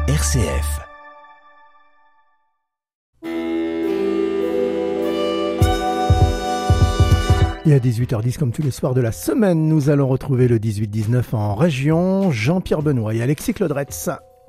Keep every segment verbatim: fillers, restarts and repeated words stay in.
R C F. Et à dix-huit heures dix, comme tous les soirs de la semaine, nous allons retrouver le dix-huit dix-neuf en région, Jean-Pierre Benoît et Alexis Claudretz.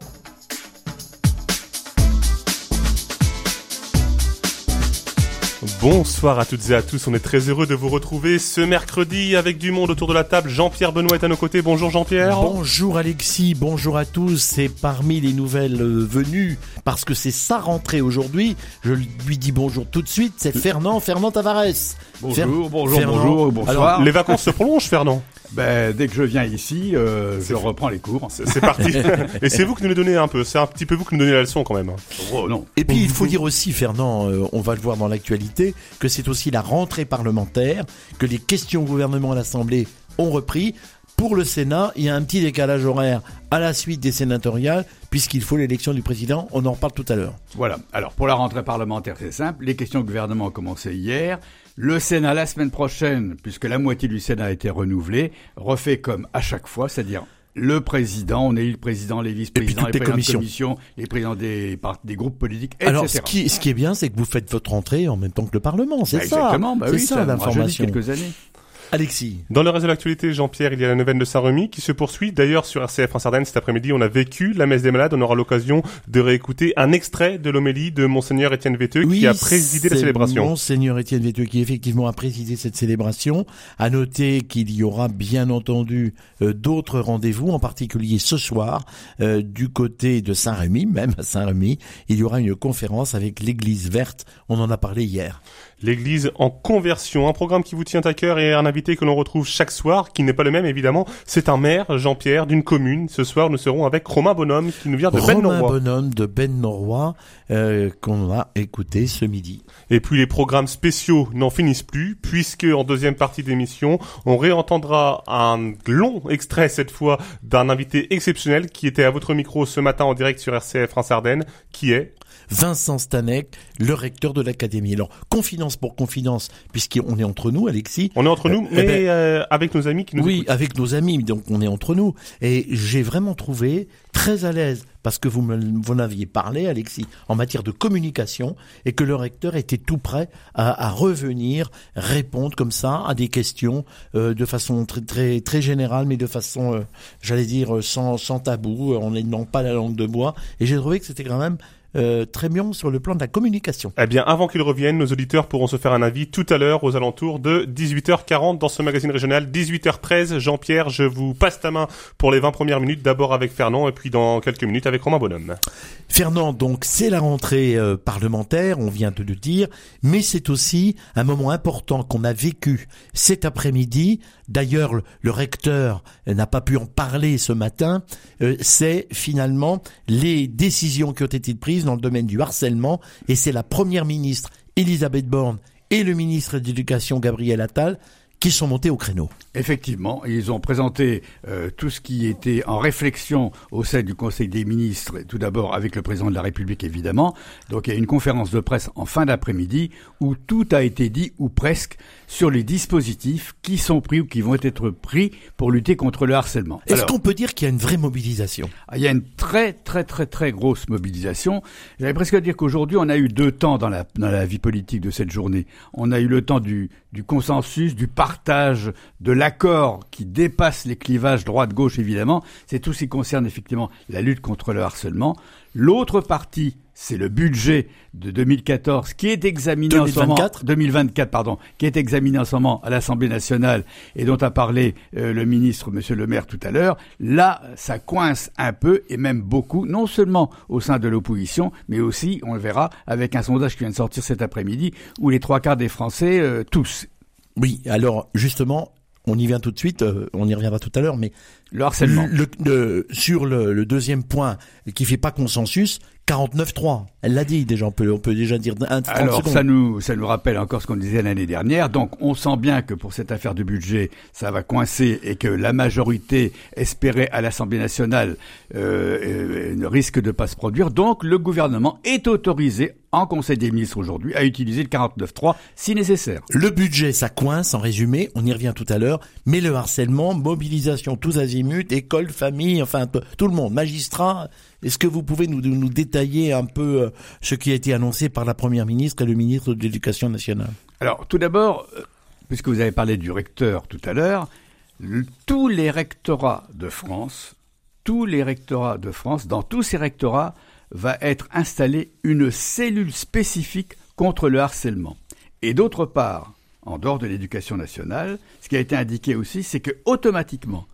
Bonsoir à toutes et à tous, on est très heureux de vous retrouver ce mercredi avec du monde autour de la table. Jean-Pierre Benoît est à nos côtés, bonjour Jean-Pierre. Bonjour Alexis, bonjour à tous. Et parmi les nouvelles venues, parce que c'est sa rentrée aujourd'hui, je lui dis bonjour tout de suite, c'est Fernand, Fernand Tavares. Bonjour, Fer- bonjour, Fernand. bonjour, bonsoir. Alors, les vacances se prolongent, Fernand. Ben, dès que je viens ici, euh, je reprends les cours. C'est, c'est parti. Et c'est vous qui nous les donnez un peu, c'est un petit peu vous qui nous donnez la leçon quand même. Oh non. Et puis il faut dire aussi, Fernand, euh, on va le voir dans l'actualité, que c'est aussi la rentrée parlementaire, que les questions au gouvernement à l'Assemblée ont repris. Pour le Sénat, il y a un petit décalage horaire à la suite des sénatoriales, puisqu'il faut l'élection du président, on en reparle tout à l'heure. Voilà. Alors, pour la rentrée parlementaire, c'est simple. Les questions au gouvernement ont commencé hier. Le Sénat, la semaine prochaine, puisque la moitié du Sénat a été renouvelée, refait comme à chaque fois, c'est-à-dire le président, on élit le président, les vice-présidents, les, les présidents commissions. de commission, les présidents des, des groupes politiques, et cetera. Alors, ce qui, ce qui est bien, c'est que vous faites votre rentrée en même temps que le Parlement, c'est Bah, ça. Exactement, bah c'est oui, ça, ça l'information. quelques années. Alexis. Dans le reste de l'actualité, Jean-Pierre, il y a la neuvaine de Saint-Remy qui se poursuit. D'ailleurs, sur R C F en Sardaigne, cet après-midi, on a vécu la messe des malades. On aura l'occasion de réécouter un extrait de l'homélie de Monseigneur Étienne Véteux Oui, qui a présidé la célébration. Monseigneur Étienne Véteux qui effectivement a présidé cette célébration. À noter qu'il y aura bien entendu euh, d'autres rendez-vous, en particulier ce soir, euh, du côté de Saint-Rémy, même à Saint-Rémy, il y aura une conférence avec l'Église verte. On en a parlé hier. L'église en conversion, un programme qui vous tient à cœur et un invité que l'on retrouve chaque soir, qui n'est pas le même évidemment, c'est un maire, Jean-Pierre, d'une commune. Ce soir, nous serons avec Romain Bonhomme, qui nous vient de Romain Ben-Norrois. Bonhomme de Ben-Norrois, euh, qu'on a écouté ce midi. Et puis les programmes spéciaux n'en finissent plus, puisque en deuxième partie d'émission, on réentendra un long extrait cette fois d'un invité exceptionnel qui était à votre micro ce matin en direct sur R C F en Sardaigne, qui est Vincent Stanec, le recteur de l'Académie. Alors, confidence pour confidence, puisqu'on est entre nous, Alexis. On est entre nous, Euh, mais eh ben, euh, avec nos amis qui nous Oui, écoutent. avec nos amis, donc on est entre nous. Et j'ai vraiment trouvé très à l'aise, parce que vous me, vous m'aviez parlé, Alexis, en matière de communication, et que le recteur était tout prêt à, à revenir, répondre comme ça à des questions euh, de façon très très très générale, mais de façon, euh, j'allais dire, sans, sans tabou, en n'ayant pas la langue de bois. Et j'ai trouvé que c'était quand même Euh, très bien sur le plan de la communication. Eh bien, avant qu'ils reviennent, nos auditeurs pourront se faire un avis tout à l'heure aux alentours de dix-huit heures quarante dans ce magazine régional. dix-huit heures treize, Jean-Pierre, je vous passe ta main pour les vingt premières minutes, d'abord avec Fernand et puis dans quelques minutes avec Romain Bonhomme. Fernand, donc c'est la rentrée euh, parlementaire, on vient de le dire, mais c'est aussi un moment important qu'on a vécu cet après-midi. D'ailleurs, le, le recteur euh, n'a pas pu en parler ce matin. Euh, c'est finalement les décisions qui ont été prises dans le domaine du harcèlement, et c'est la première ministre Elisabeth Borne et le ministre de l'Éducation Gabriel Attal qui sont montés au créneau. Effectivement, ils ont présenté euh, tout ce qui était en réflexion au sein du Conseil des ministres, tout d'abord avec le président de la République évidemment. Donc il y a une conférence de presse en fin d'après-midi où tout a été dit, ou presque, sur les dispositifs qui sont pris ou qui vont être pris pour lutter contre le harcèlement. Est-ce Alors, qu'on peut dire qu'il y a une vraie mobilisation ? il y a une très très très très grosse mobilisation. J'allais presque dire qu'aujourd'hui on a eu deux temps dans la dans la vie politique de cette journée. On a eu le temps du du consensus, du partage, de l'accord qui dépasse les clivages droite-gauche évidemment. C'est tout ce qui concerne effectivement la lutte contre le harcèlement. L'autre partie, c'est le budget de deux mille quatorze qui est examiné en ce moment, deux mille vingt-quatre pardon, qui est examiné en ce moment à l'Assemblée nationale et dont a parlé euh, le ministre Monsieur Le Maire tout à l'heure. Là, ça coince un peu et même beaucoup, non seulement au sein de l'opposition, mais aussi, on le verra, avec un sondage qui vient de sortir cet après-midi, où les trois quarts des Français, euh, tous. Oui, alors justement, on y vient tout de suite, euh, on y reviendra tout à l'heure, mais le harcèlement. Le, le, sur le, le deuxième point qui fait pas consensus, quarante-neuf trois. Elle l'a dit déjà, on peut, on peut déjà dire un trente Alors, secondes. ça nous, ça nous rappelle encore ce qu'on disait l'année dernière. Donc, on sent bien que pour cette affaire de budget, ça va coincer et que la majorité espérée à l'Assemblée nationale euh, euh, risque de pas se produire. Donc, le gouvernement est autorisé en Conseil des ministres aujourd'hui à utiliser le quarante-neuf trois si nécessaire. Le budget, ça coince, en résumé, on y revient tout à l'heure, mais le harcèlement, mobilisation tous azimuts, école, famille, enfin t- tout le monde, magistrats. Est-ce que vous pouvez nous, nous détailler un peu euh, ce qui a été annoncé par la Première ministre et le ministre de l'Éducation nationale? Alors, tout d'abord, euh, puisque vous avez parlé du recteur tout à l'heure, le, tous les rectorats de France, tous les rectorats de France, dans tous ces rectorats, va être installée une cellule spécifique contre le harcèlement. Et d'autre part, en dehors de l'Éducation nationale, ce qui a été indiqué aussi, c'est que automatiquement,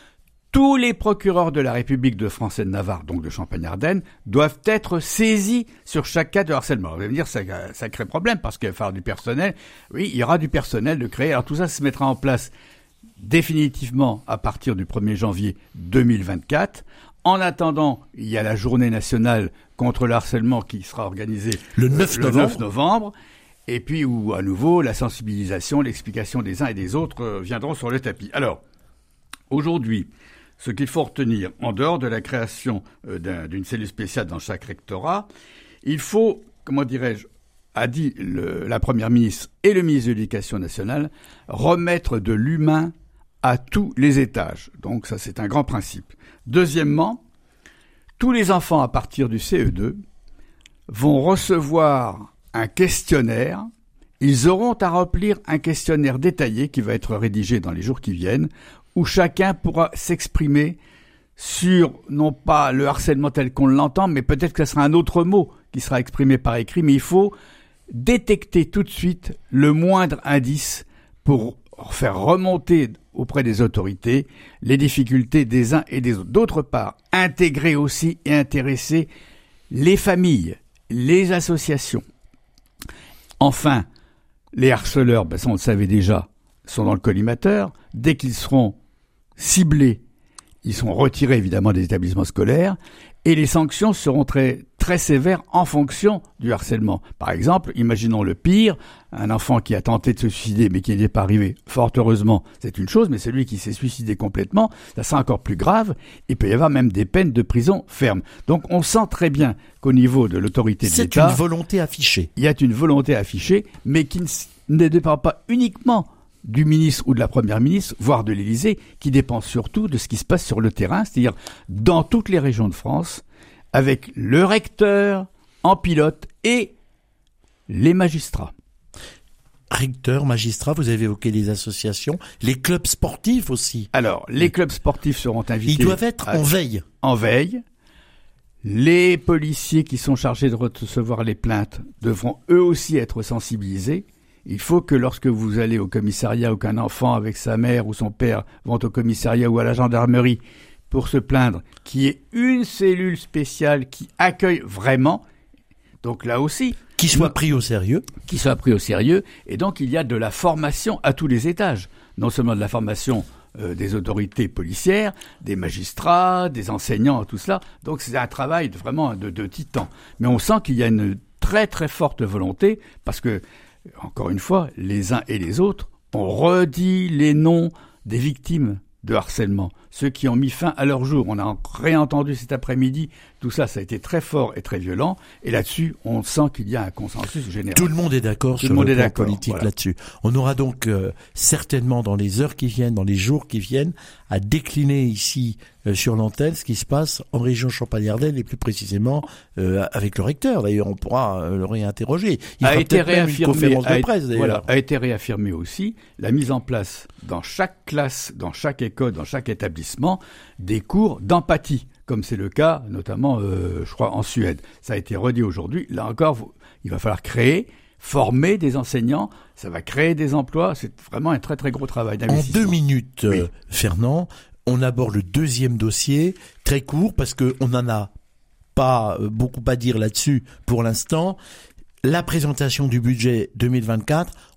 tous les procureurs de la République de France et de Navarre, donc de Champagne-Ardenne, doivent être saisis sur chaque cas de harcèlement. Vous allez me dire, ça, ça crée problème parce qu'il va falloir du personnel. Oui, il y aura du personnel de créer. Alors tout ça se mettra en place définitivement à partir du premier janvier deux mille vingt-quatre. En attendant, il y a la journée nationale contre le harcèlement qui sera organisée le neuf novembre. Le neuf novembre. Et puis où, à nouveau, la sensibilisation, l'explication des uns et des autres viendront sur le tapis. Alors, aujourd'hui, ce qu'il faut retenir, en dehors de la création euh, d'un, d'une cellule spéciale dans chaque rectorat, il faut, comment dirais-je, a dit le, la Première ministre et le ministre de l'Éducation nationale, remettre de l'humain à tous les étages. Donc ça, c'est un grand principe. Deuxièmement, tous les enfants à partir du C E deux vont recevoir un questionnaire. Ils auront à remplir un questionnaire détaillé qui va être rédigé dans les jours qui viennent, où chacun pourra s'exprimer sur, non pas le harcèlement tel qu'on l'entend, mais peut-être que ce sera un autre mot qui sera exprimé par écrit, mais il faut détecter tout de suite le moindre indice pour faire remonter auprès des autorités les difficultés des uns et des autres. D'autre part, intégrer aussi et intéresser les familles, les associations. Enfin, les harceleurs, ben ça on le savait déjà, sont dans le collimateur. Dès qu'ils seront ciblés, ils sont retirés évidemment des établissements scolaires et les sanctions seront très très sévères en fonction du harcèlement. Par exemple, imaginons le pire, un enfant qui a tenté de se suicider mais qui n'est pas arrivé, fort heureusement, c'est une chose, mais celui qui s'est suicidé complètement, ça sera encore plus grave, il peut y avoir même des peines de prison ferme. Donc on sent très bien qu'au niveau de l'autorité de l'État, c'est une volonté affichée. Il y a une volonté affichée, mais qui ne dépend pas uniquement du ministre ou de la première ministre, voire de l'Élysée, qui dépend surtout de ce qui se passe sur le terrain, c'est-à-dire dans toutes les régions de France, avec le recteur en pilote et les magistrats. Recteur, magistrat, vous avez évoqué les associations, les clubs sportifs aussi. Alors, les clubs sportifs seront invités. Ils doivent être à, en veille. En veille. Les policiers qui sont chargés de recevoir les plaintes devront eux aussi être sensibilisés. Il faut que lorsque vous allez au commissariat ou qu'un enfant avec sa mère ou son père vont au commissariat ou à la gendarmerie pour se plaindre, qu'il y ait une cellule spéciale qui accueille vraiment, donc là aussi... Qui soit pris au sérieux. Qui soit pris au sérieux. Et donc il y a de la formation à tous les étages. Non seulement de la formation euh, des autorités policières, des magistrats, des enseignants, tout cela. Donc c'est un travail de, vraiment de, de titan. Mais on sent qu'il y a une très très forte volonté parce que encore une fois, les uns et les autres ont redit les noms des victimes de harcèlement, ceux qui ont mis fin à leur jour. On a réentendu cet après-midi, tout ça, ça a été très fort et très violent, et là-dessus, on sent qu'il y a un consensus général. Tout le monde est d'accord Tout sur le, le plan d'accord, politique voilà. là-dessus. On aura donc euh, certainement dans les heures qui viennent, dans les jours qui viennent, à décliner ici euh, sur l'antenne ce qui se passe en région Champagne-Ardenne et plus précisément euh, avec le recteur. D'ailleurs, on pourra euh, le réinterroger. Il a fera été peut-être même une réaffirmé, conférence a, de presse, d'ailleurs. Voilà, a été réaffirmé aussi la mise en place dans chaque classe, dans chaque école, dans chaque établissement, des cours d'empathie, comme c'est le cas notamment, euh, je crois, en Suède. Ça a été redit aujourd'hui. Là encore, vous, il va falloir créer, former des enseignants, ça va créer des emplois. C'est vraiment un très très gros travail d'investissement. En deux minutes, oui. euh, Fernand, on aborde le deuxième dossier, très court, parce que on n'en a pas euh, beaucoup à dire là-dessus pour l'instant. La présentation du budget deux mille vingt-quatre,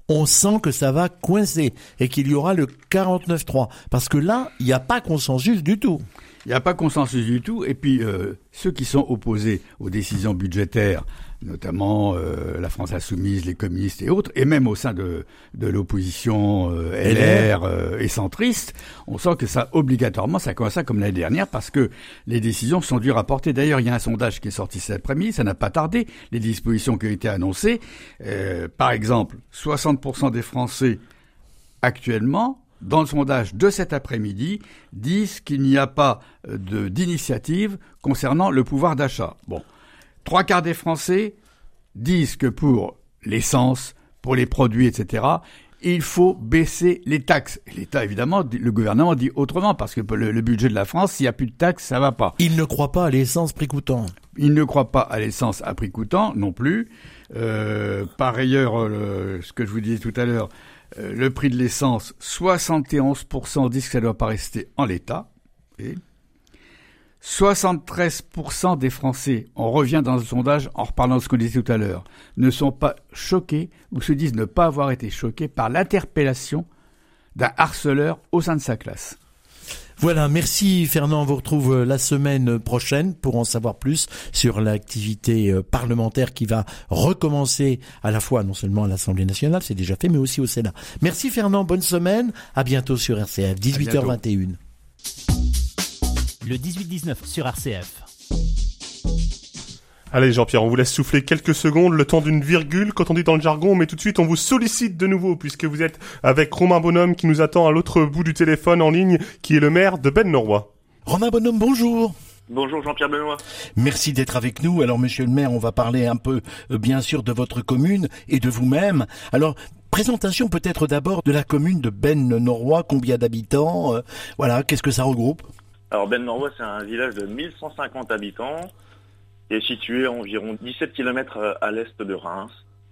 on sent que ça va coincer et qu'il y aura le quarante-neuf trois. Parce que là, il n'y a pas consensus du tout. Il n'y a pas consensus du tout. Et puis, euh, ceux qui sont opposés aux décisions budgétaires, notamment euh, la France Insoumise, les communistes et autres, et même au sein de, de l'opposition euh, L R euh, et centriste, on sent que ça, obligatoirement, ça commence comme l'année dernière, parce que les décisions sont dures à porter. D'ailleurs, il y a un sondage qui est sorti cet après-midi, ça n'a pas tardé, les dispositions qui ont été annoncées. Euh, par exemple, soixante pour cent des Français actuellement, dans le sondage de cet après-midi, disent qu'il n'y a pas de, d'initiative concernant le pouvoir d'achat. Bon. Trois quarts des Français disent que pour l'essence, pour les produits, et cetera, il faut baisser les taxes. Et l'État, évidemment, le gouvernement dit autrement, parce que le, le budget de la France, s'il n'y a plus de taxes, ça va pas. Il ne croit pas à l'essence prix coûtant. Il ne croit pas à l'essence à prix coûtant non plus. Euh, par ailleurs, le, ce que je vous disais tout à l'heure, euh, le prix de l'essence, soixante et onze pour cent disent que ça ne doit pas rester en l'état. Et soixante-treize pour cent des Français, on revient dans le sondage en reparlant de ce qu'on disait tout à l'heure, ne sont pas choqués ou se disent ne pas avoir été choqués par l'interpellation d'un harceleur au sein de sa classe. Voilà, merci Fernand, on vous retrouve la semaine prochaine pour en savoir plus sur l'activité parlementaire qui va recommencer à la fois non seulement à l'Assemblée nationale, c'est déjà fait, mais aussi au Sénat. Merci Fernand, bonne semaine, à bientôt sur R C F, dix-huit heures vingt et une. Le dix-huit dix-neuf sur R C F. Allez Jean-Pierre, on vous laisse souffler quelques secondes, le temps d'une virgule. Quand on dit dans le jargon, mais tout de suite on vous sollicite de nouveau, puisque vous êtes avec Romain Bonhomme qui nous attend à l'autre bout du téléphone en ligne, qui est le maire de Bennes-Norrois. Romain Bonhomme, bonjour. Bonjour Jean-Pierre Benoît. Merci d'être avec nous. Alors monsieur le maire, on va parler un peu euh, bien sûr de votre commune et de vous-même. Alors, présentation peut-être d'abord de la commune de Bennes-Norrois, combien d'habitants, euh, voilà, qu'est-ce que ça regroupe ? Alors Bennes-Norrois, c'est un village de mille cent cinquante habitants qui est situé à environ dix-sept kilomètres à l'est de Reims.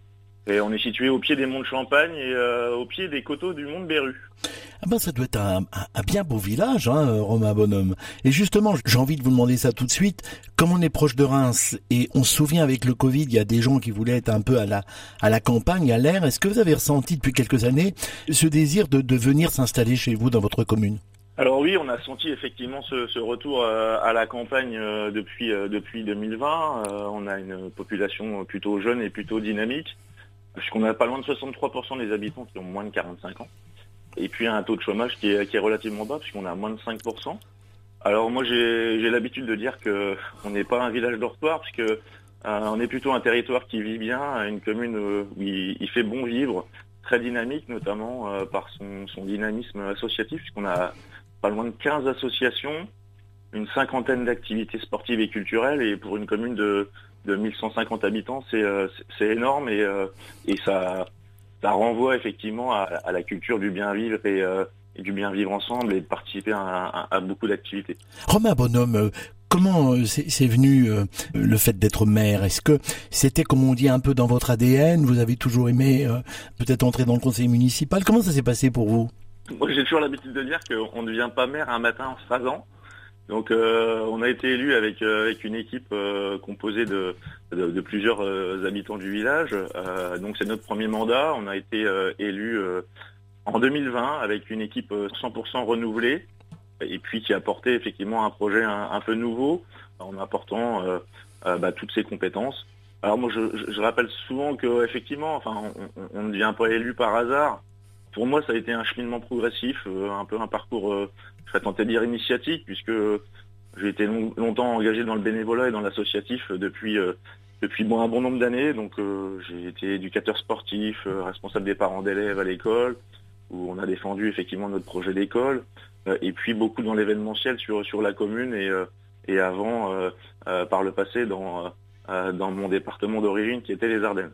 Et on est situé au pied des monts de Champagne et euh, au pied des coteaux du mont de Berru. Ah ben ça doit être un, un, un bien beau village, hein, Romain Bonhomme. Et justement, j'ai envie de vous demander ça tout de suite. Comme on est proche de Reims et on se souvient avec le Covid, il y a des gens qui voulaient être un peu à la à la campagne, à l'air. Est-ce que vous avez ressenti depuis quelques années ce désir de, de venir s'installer chez vous dans votre commune ? Alors oui, on a senti effectivement ce, ce retour euh, à la campagne euh, depuis euh, depuis deux mille vingt. Euh, on a une population plutôt jeune et plutôt dynamique, puisqu'on a pas loin de soixante-trois pour cent des habitants qui ont moins de quarante-cinq ans. Et puis un taux de chômage qui est, qui est relativement bas, puisqu'on a moins de cinq pour cent. Alors moi j'ai, j'ai l'habitude de dire que on n'est pas un village dortoir, puisque euh, on est plutôt un territoire qui vit bien, une commune où il, il fait bon vivre, très dynamique notamment euh, par son, son dynamisme associatif, puisqu'on a pas loin de quinze associations, une cinquantaine d'activités sportives et culturelles, et pour une commune de, de mille cent cinquante habitants, c'est, euh, c'est énorme, et, euh, et ça, ça renvoie effectivement à, à la culture du bien vivre et, euh, et du bien vivre ensemble et de participer à, à, à beaucoup d'activités. Romain Bonhomme, euh, comment c'est, c'est venu euh, le fait d'être maire ? Est-ce que c'était, comme on dit, un peu dans votre A D N ? Vous avez toujours aimé euh, peut-être entrer dans le conseil municipal ? Comment ça s'est passé pour vous ? Moi, j'ai toujours l'habitude de dire qu'on ne devient pas maire un matin en se rasant. Donc, euh, on a été élu avec euh, avec une équipe euh, composée de, de, de plusieurs euh, habitants du village. Euh, donc, c'est notre premier mandat. On a été euh, élu euh, en deux mille vingt avec une équipe cent pour cent renouvelée, et puis qui a apporté effectivement un projet un, un peu nouveau en apportant euh, euh, bah, toutes ses compétences. Alors, moi, je, je, je rappelle souvent que effectivement, enfin, on, on, on ne devient pas élu par hasard. Pour moi, ça a été un cheminement progressif, euh, un peu un parcours, euh, je vais tenter de dire initiatique, puisque j'ai été long, longtemps engagé dans le bénévolat et dans l'associatif depuis euh, depuis bon, un bon nombre d'années. Donc, euh, j'ai été éducateur sportif, euh, responsable des parents d'élèves à l'école, où on a défendu effectivement notre projet d'école, euh, et puis beaucoup dans l'événementiel sur sur la commune et euh, et avant, euh, euh, par le passé, dans euh, dans mon département d'origine qui était les Ardennes.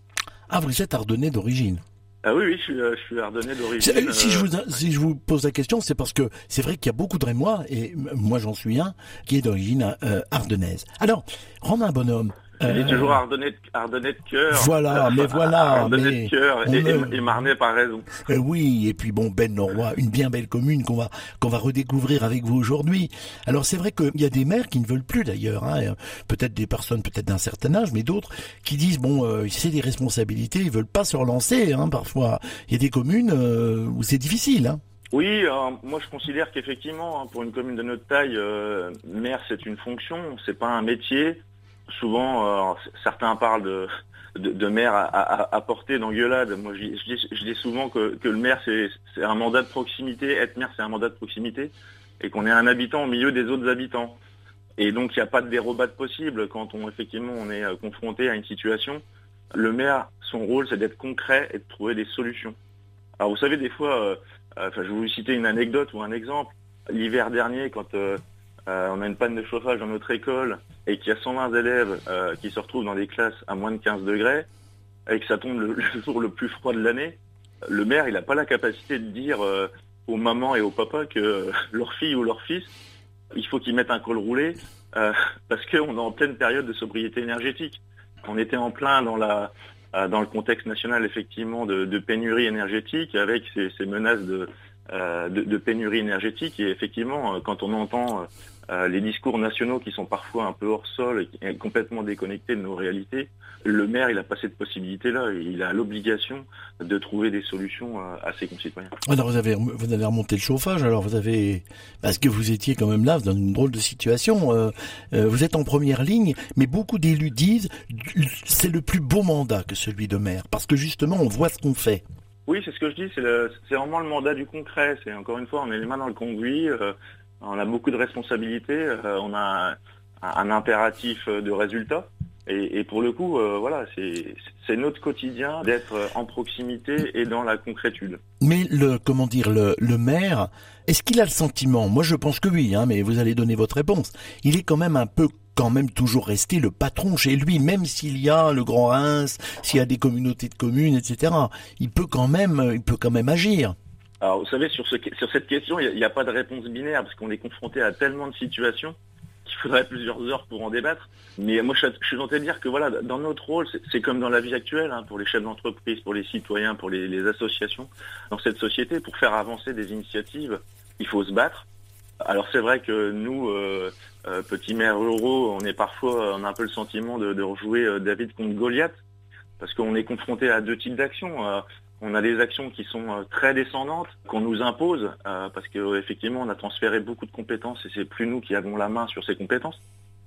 Ah, vous êtes ardennais d'origine ? Ah oui, oui, je suis, je suis ardennais d'origine. Si, si, je vous, si je vous pose la question, c'est parce que c'est vrai qu'il y a beaucoup de Rémois, et moi j'en suis un, qui est d'origine euh, ardennaise. Alors, Romain Bonhomme, Je dis Euh, toujours Ardennais de, Ardennais de cœur. Voilà, mais voilà, Ardennais mais de cœur on et, me- et, et Marnais par raison. Euh, oui, et puis bon, Ben Norrois, une bien belle commune qu'on va qu'on va redécouvrir avec vous aujourd'hui. Alors c'est vrai qu'il y a des maires qui ne veulent plus d'ailleurs, hein, euh, peut-être des personnes peut-être d'un certain âge, mais d'autres qui disent bon, euh, c'est des responsabilités, ils veulent pas se relancer. Hein, parfois, il y a des communes euh, où c'est difficile. Hein. Oui, alors, moi je considère qu'effectivement, hein, pour une commune de notre taille, euh, maire c'est une fonction, c'est pas un métier. Souvent, euh, alors, c- certains parlent de, de, de maire à, à, à portée d'engueulade. Moi je, dis- je, dis, je dis souvent que, que le maire c'est c'est un mandat de proximité, être maire c'est un mandat de proximité, et qu'on est un habitant au milieu des autres habitants. Et donc il n'y a pas de dérobade possible quand on effectivement on est euh, confronté à une situation. Le maire, son rôle c'est d'être concret et de trouver des solutions. Alors vous savez des fois, euh, euh, enfin, je vais vous citer une anecdote ou un exemple. L'hiver dernier, quand euh, euh, on a une panne de chauffage dans notre école et qu'il y a cent vingt élèves euh, qui se retrouvent dans des classes à moins de quinze degrés et que ça tombe le, le jour le plus froid de l'année, le maire il n'a pas la capacité de dire euh, aux mamans et aux papas que euh, leur fille ou leur fils, il faut qu'ils mettent un col roulé euh, parce qu'on est en pleine période de sobriété énergétique. On était en plein dans la euh, dans le contexte national effectivement de, de pénurie énergétique avec ces, ces menaces de, euh, de, de pénurie énergétique et effectivement euh, quand on entend euh, les discours nationaux qui sont parfois un peu hors sol et complètement déconnectés de nos réalités, le maire il a pas cette possibilité-là, il a l'obligation de trouver des solutions à ses concitoyens. Alors vous avez vous avez remonté le chauffage, alors vous avez parce que vous étiez quand même là dans une drôle de situation. Euh, euh, vous êtes en première ligne, mais beaucoup d'élus disent c'est le plus beau mandat que celui de maire parce que justement on voit ce qu'on fait. Oui, c'est ce que je dis, c'est, le, c'est vraiment le mandat du concret. C'est encore une fois, on est les mains dans le cambouis, euh, on a beaucoup de responsabilités, euh, on a un, un impératif de résultat. Et, et pour le coup, euh, voilà, c'est, c'est notre quotidien d'être en proximité et dans la concrétude. Mais le comment dire le, le maire, est-ce qu'il a le sentiment? Moi, je pense que oui, hein, mais vous allez donner votre réponse. Il est quand même un peu, quand même toujours resté le patron chez lui, même s'il y a le Grand Reims, s'il y a des communautés de communes, et cetera. Il peut quand même, il peut quand même agir. Alors, vous savez, sur, ce, sur cette question, il n'y a, a pas de réponse binaire parce qu'on est confronté à tellement de situations qu'il faudrait plusieurs heures pour en débattre. Mais moi, je, je suis tenté de dire que voilà, dans notre rôle, c'est, c'est comme dans la vie actuelle, hein, pour les chefs d'entreprise, pour les citoyens, pour les, les associations, dans cette société, pour faire avancer des initiatives, il faut se battre. Alors c'est vrai que nous, euh, euh, petits maires ruraux, on est parfois, on a un peu le sentiment de, de rejouer euh, David contre Goliath, parce qu'on est confronté à deux types d'actions. Euh, on a des actions qui sont euh, très descendantes, qu'on nous impose, euh, parce qu'effectivement on a transféré beaucoup de compétences et c'est plus nous qui avons la main sur ces compétences.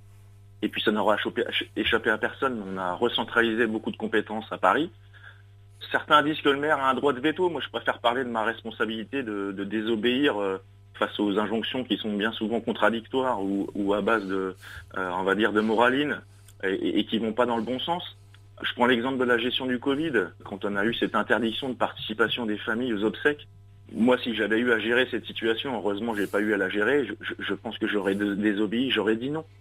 Et puis ça n'aura échappé, échappé à personne, on a recentralisé beaucoup de compétences à Paris. Certains disent que le maire a un droit de veto, moi je préfère parler de ma responsabilité de, de désobéir euh, face aux injonctions qui sont bien souvent contradictoires ou, ou à base de, euh, on va dire, de moraline et, et qui vont pas dans le bon sens. Je prends l'exemple de la gestion du Covid, quand on a eu cette interdiction de participation des familles aux obsèques. Moi, si j'avais eu à gérer cette situation, heureusement, j'ai pas eu à la gérer. Je, je, je pense que j'aurais désobéi, j'aurais dit non.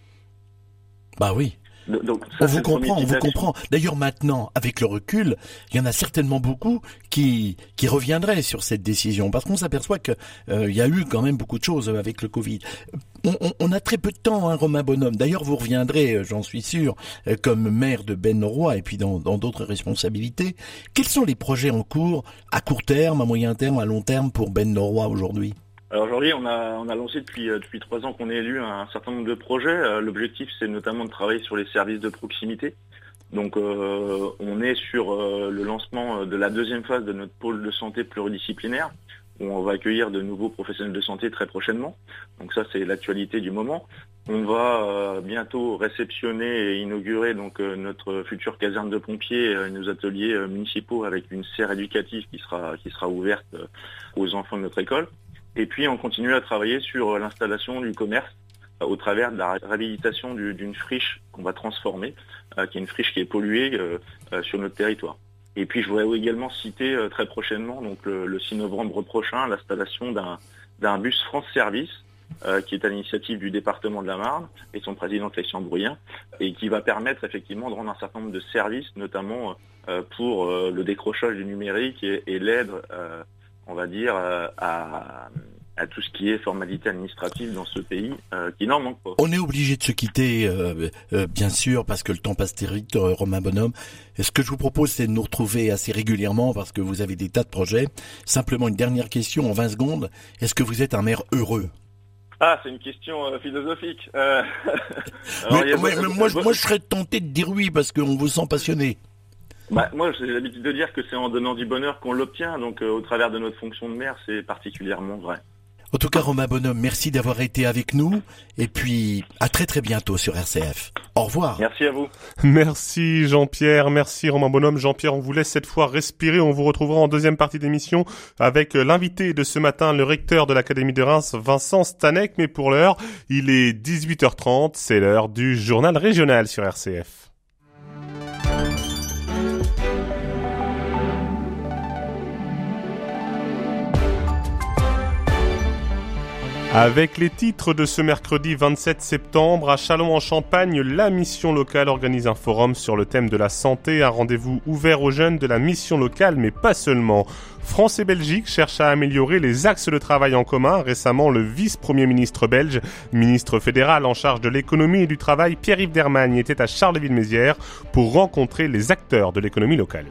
Bah oui. Donc, ça, on vous comprend, on vous comprend. D'ailleurs, maintenant, avec le recul, il y en a certainement beaucoup qui qui reviendraient sur cette décision, parce qu'on s'aperçoit que euh, il y a eu quand même beaucoup de choses avec le Covid. On, on, on a très peu de temps, hein, Romain Bonhomme. D'ailleurs, vous reviendrez, j'en suis sûr, euh, comme maire de Ben Norrois et puis dans dans d'autres responsabilités. Quels sont les projets en cours, à court terme, à moyen terme, à long terme pour Ben Norrois aujourd'hui? Alors aujourd'hui, on a, on a lancé depuis, euh, depuis trois ans qu'on est élu un certain nombre de projets. Euh, l'objectif, c'est notamment de travailler sur les services de proximité. Donc euh, on est sur euh, le lancement de la deuxième phase de notre pôle de santé pluridisciplinaire, où on va accueillir de nouveaux professionnels de santé très prochainement. Donc ça, c'est l'actualité du moment. On va euh, bientôt réceptionner et inaugurer donc euh, notre future caserne de pompiers, euh, nos ateliers euh, municipaux avec une serre éducative qui sera, qui sera ouverte euh, aux enfants de notre école. Et puis on continue à travailler sur l'installation du commerce euh, au travers de la réhabilitation du, d'une friche qu'on va transformer, euh, qui est une friche qui est polluée euh, euh, sur notre territoire. Et puis je voudrais également citer euh, très prochainement, donc le, le six novembre prochain, l'installation d'un, d'un bus France Service, euh, qui est à l'initiative du département de la Marne et son président Christian Bruyens, et qui va permettre effectivement de rendre un certain nombre de services, notamment euh, pour euh, le décrochage du numérique et, et l'aide euh, on va dire, euh, à, à tout ce qui est formalité administrative dans ce pays, euh, qui n'en manque pas. On est obligé de se quitter, euh, euh, bien sûr, parce que le temps passe très vite, euh, Romain Bonhomme. Et ce que je vous propose, c'est de nous retrouver assez régulièrement, parce que vous avez des tas de projets. Simplement une dernière question en vingt secondes. Est-ce que vous êtes un maire heureux ? Ah, c'est une question euh, philosophique. Euh... Alors, mais, a... mais, mais moi, je, moi, je serais tenté de dire oui, parce qu'on vous sent passionné. Bah, moi, j'ai l'habitude de dire que c'est en donnant du bonheur qu'on l'obtient, donc euh, au travers de notre fonction de maire, c'est particulièrement vrai. En tout cas, Romain Bonhomme, merci d'avoir été avec nous. Et puis, à très très bientôt sur R C F. Au revoir. Merci à vous. Merci Jean-Pierre, merci Romain Bonhomme. Jean-Pierre, on vous laisse cette fois respirer. On vous retrouvera en deuxième partie d'émission avec l'invité de ce matin, le recteur de l'Académie de Reims, Vincent Stanek. Mais pour l'heure, il est dix-huit heures trente. C'est l'heure du journal régional sur R C F. Avec les titres de ce mercredi vingt-sept septembre, à Châlons-en-Champagne, la mission locale organise un forum sur le thème de la santé, un rendez-vous ouvert aux jeunes de la mission locale, mais pas seulement. France et Belgique cherchent à améliorer les axes de travail en commun. Récemment, le vice-premier ministre belge, ministre fédéral en charge de l'économie et du travail, Pierre-Yves Dermagne, était à Charleville-Mézières pour rencontrer les acteurs de l'économie locale.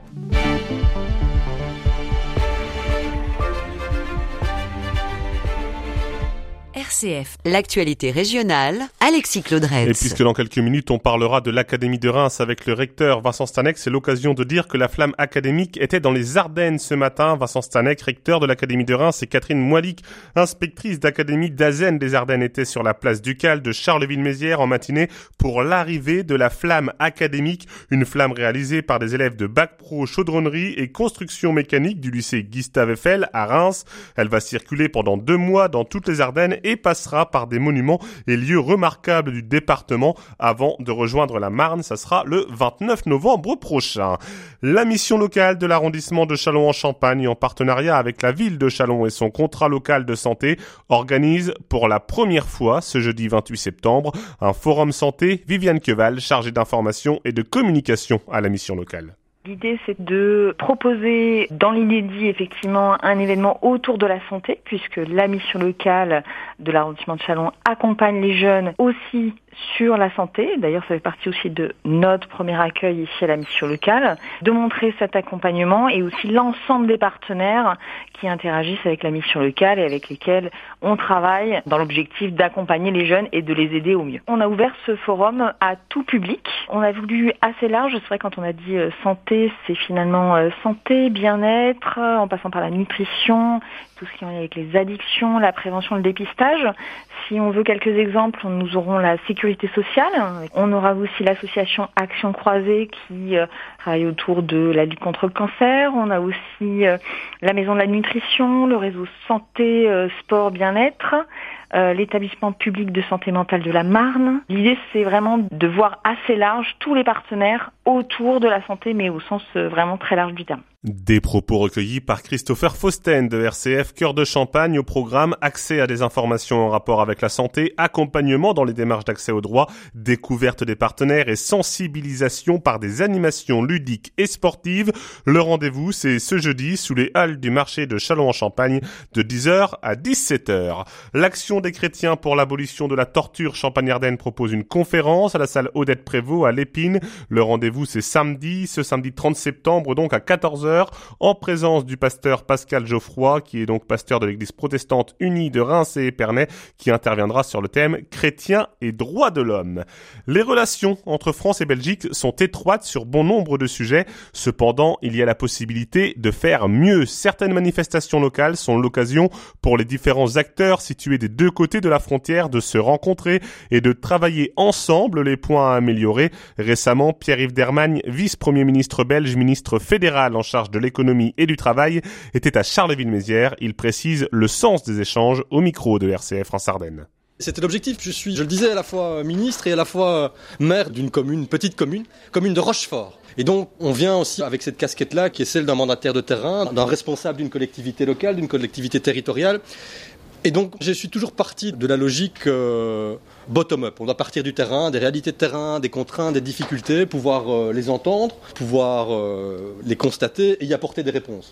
R C F, l'actualité régionale, Alexis Claudretz. Et puisque dans quelques minutes on parlera de l'Académie de Reims avec le recteur Vincent Stanek, c'est l'occasion de dire que la flamme académique était dans les Ardennes ce matin. Vincent Stanek, recteur de l'Académie de Reims, et Catherine Moilic, inspectrice d'Académie d'Azen des Ardennes, étaient sur la place Ducale de Charleville-Mézières en matinée pour l'arrivée de la flamme académique, une flamme réalisée par des élèves de Bac Pro chaudronnerie et construction mécanique du lycée Gustave Eiffel à Reims. Elle va circuler pendant deux mois dans toutes les Ardennes et passera par des monuments et lieux remarquables du département avant de rejoindre la Marne. Ça sera le vingt-neuf novembre prochain. La mission locale de l'arrondissement de Châlons-en-Champagne, en partenariat avec la ville de Châlons et son contrat local de santé, organise pour la première fois ce jeudi vingt-huit septembre un forum santé. Viviane Queval, chargée d'information et de communication à la mission locale. L'idée, c'est de proposer dans l'inédit, effectivement, un événement autour de la santé, puisque la mission locale de l'arrondissement de Châlons accompagne les jeunes aussi sur la santé. D'ailleurs, ça fait partie aussi de notre premier accueil ici à la mission locale, de montrer cet accompagnement et aussi l'ensemble des partenaires qui interagissent avec la mission locale et avec lesquels on travaille dans l'objectif d'accompagner les jeunes et de les aider au mieux. On a ouvert ce forum à tout public. On a voulu assez large. C'est vrai, quand on a dit euh, santé, c'est finalement euh, santé, bien-être, euh, en passant par la nutrition, tout ce qui est en lien avec les addictions, la prévention, le dépistage. Si on veut quelques exemples, nous aurons la sécurité sociale. On aura aussi l'association Action Croisée qui euh, travaille autour de la lutte contre le cancer. On a aussi euh, la maison de la nutrition, le réseau santé, euh, sport, bien-être, euh, l'établissement public de santé mentale de la Marne. L'idée, c'est vraiment de voir assez large tous les partenaires autour de la santé, mais au sens euh, vraiment très large du terme. Des propos recueillis par Christopher Fausten de R C F Cœur de Champagne au programme accès à des informations en rapport avec la santé, accompagnement dans les démarches d'accès aux droits, découverte des partenaires et sensibilisation par des animations ludiques et sportives. Le rendez-vous, c'est ce jeudi sous les halles du marché de Châlons-en-Champagne de dix heures à dix-sept heures. L'Action des chrétiens pour l'abolition de la torture Champagne-Ardenne propose une conférence à la salle Odette Prévost à l'Épine. Le rendez-vous, c'est samedi, ce samedi trente septembre, donc à quatorze heures. En présence du pasteur Pascal Geoffroy, qui est donc pasteur de l'église protestante unie de Reims et Épernay, qui interviendra sur le thème chrétiens et droits de l'homme. Les relations entre France et Belgique sont étroites sur bon nombre de sujets. Cependant, il y a la possibilité de faire mieux. Certaines manifestations locales sont l'occasion pour les différents acteurs situés des deux côtés de la frontière de se rencontrer et de travailler ensemble les points à améliorer. Récemment, Pierre-Yves Dermagne, vice-premier ministre belge, ministre fédéral en charge de l'économie et du travail, était à Charleville-Mézières. Il précise le sens des échanges au micro de R C F France Ardennes. C'était l'objectif. Je suis, je le disais, à la fois ministre et à la fois maire d'une commune, petite commune, commune de Rochefort. Et donc, on vient aussi avec cette casquette-là, qui est celle d'un mandataire de terrain, d'un responsable d'une collectivité locale, d'une collectivité territoriale. Et donc, je suis toujours parti de la logique euh, bottom-up. On doit partir du terrain, des réalités de terrain, des contraintes, des difficultés, pouvoir euh, les entendre, pouvoir euh, les constater et y apporter des réponses.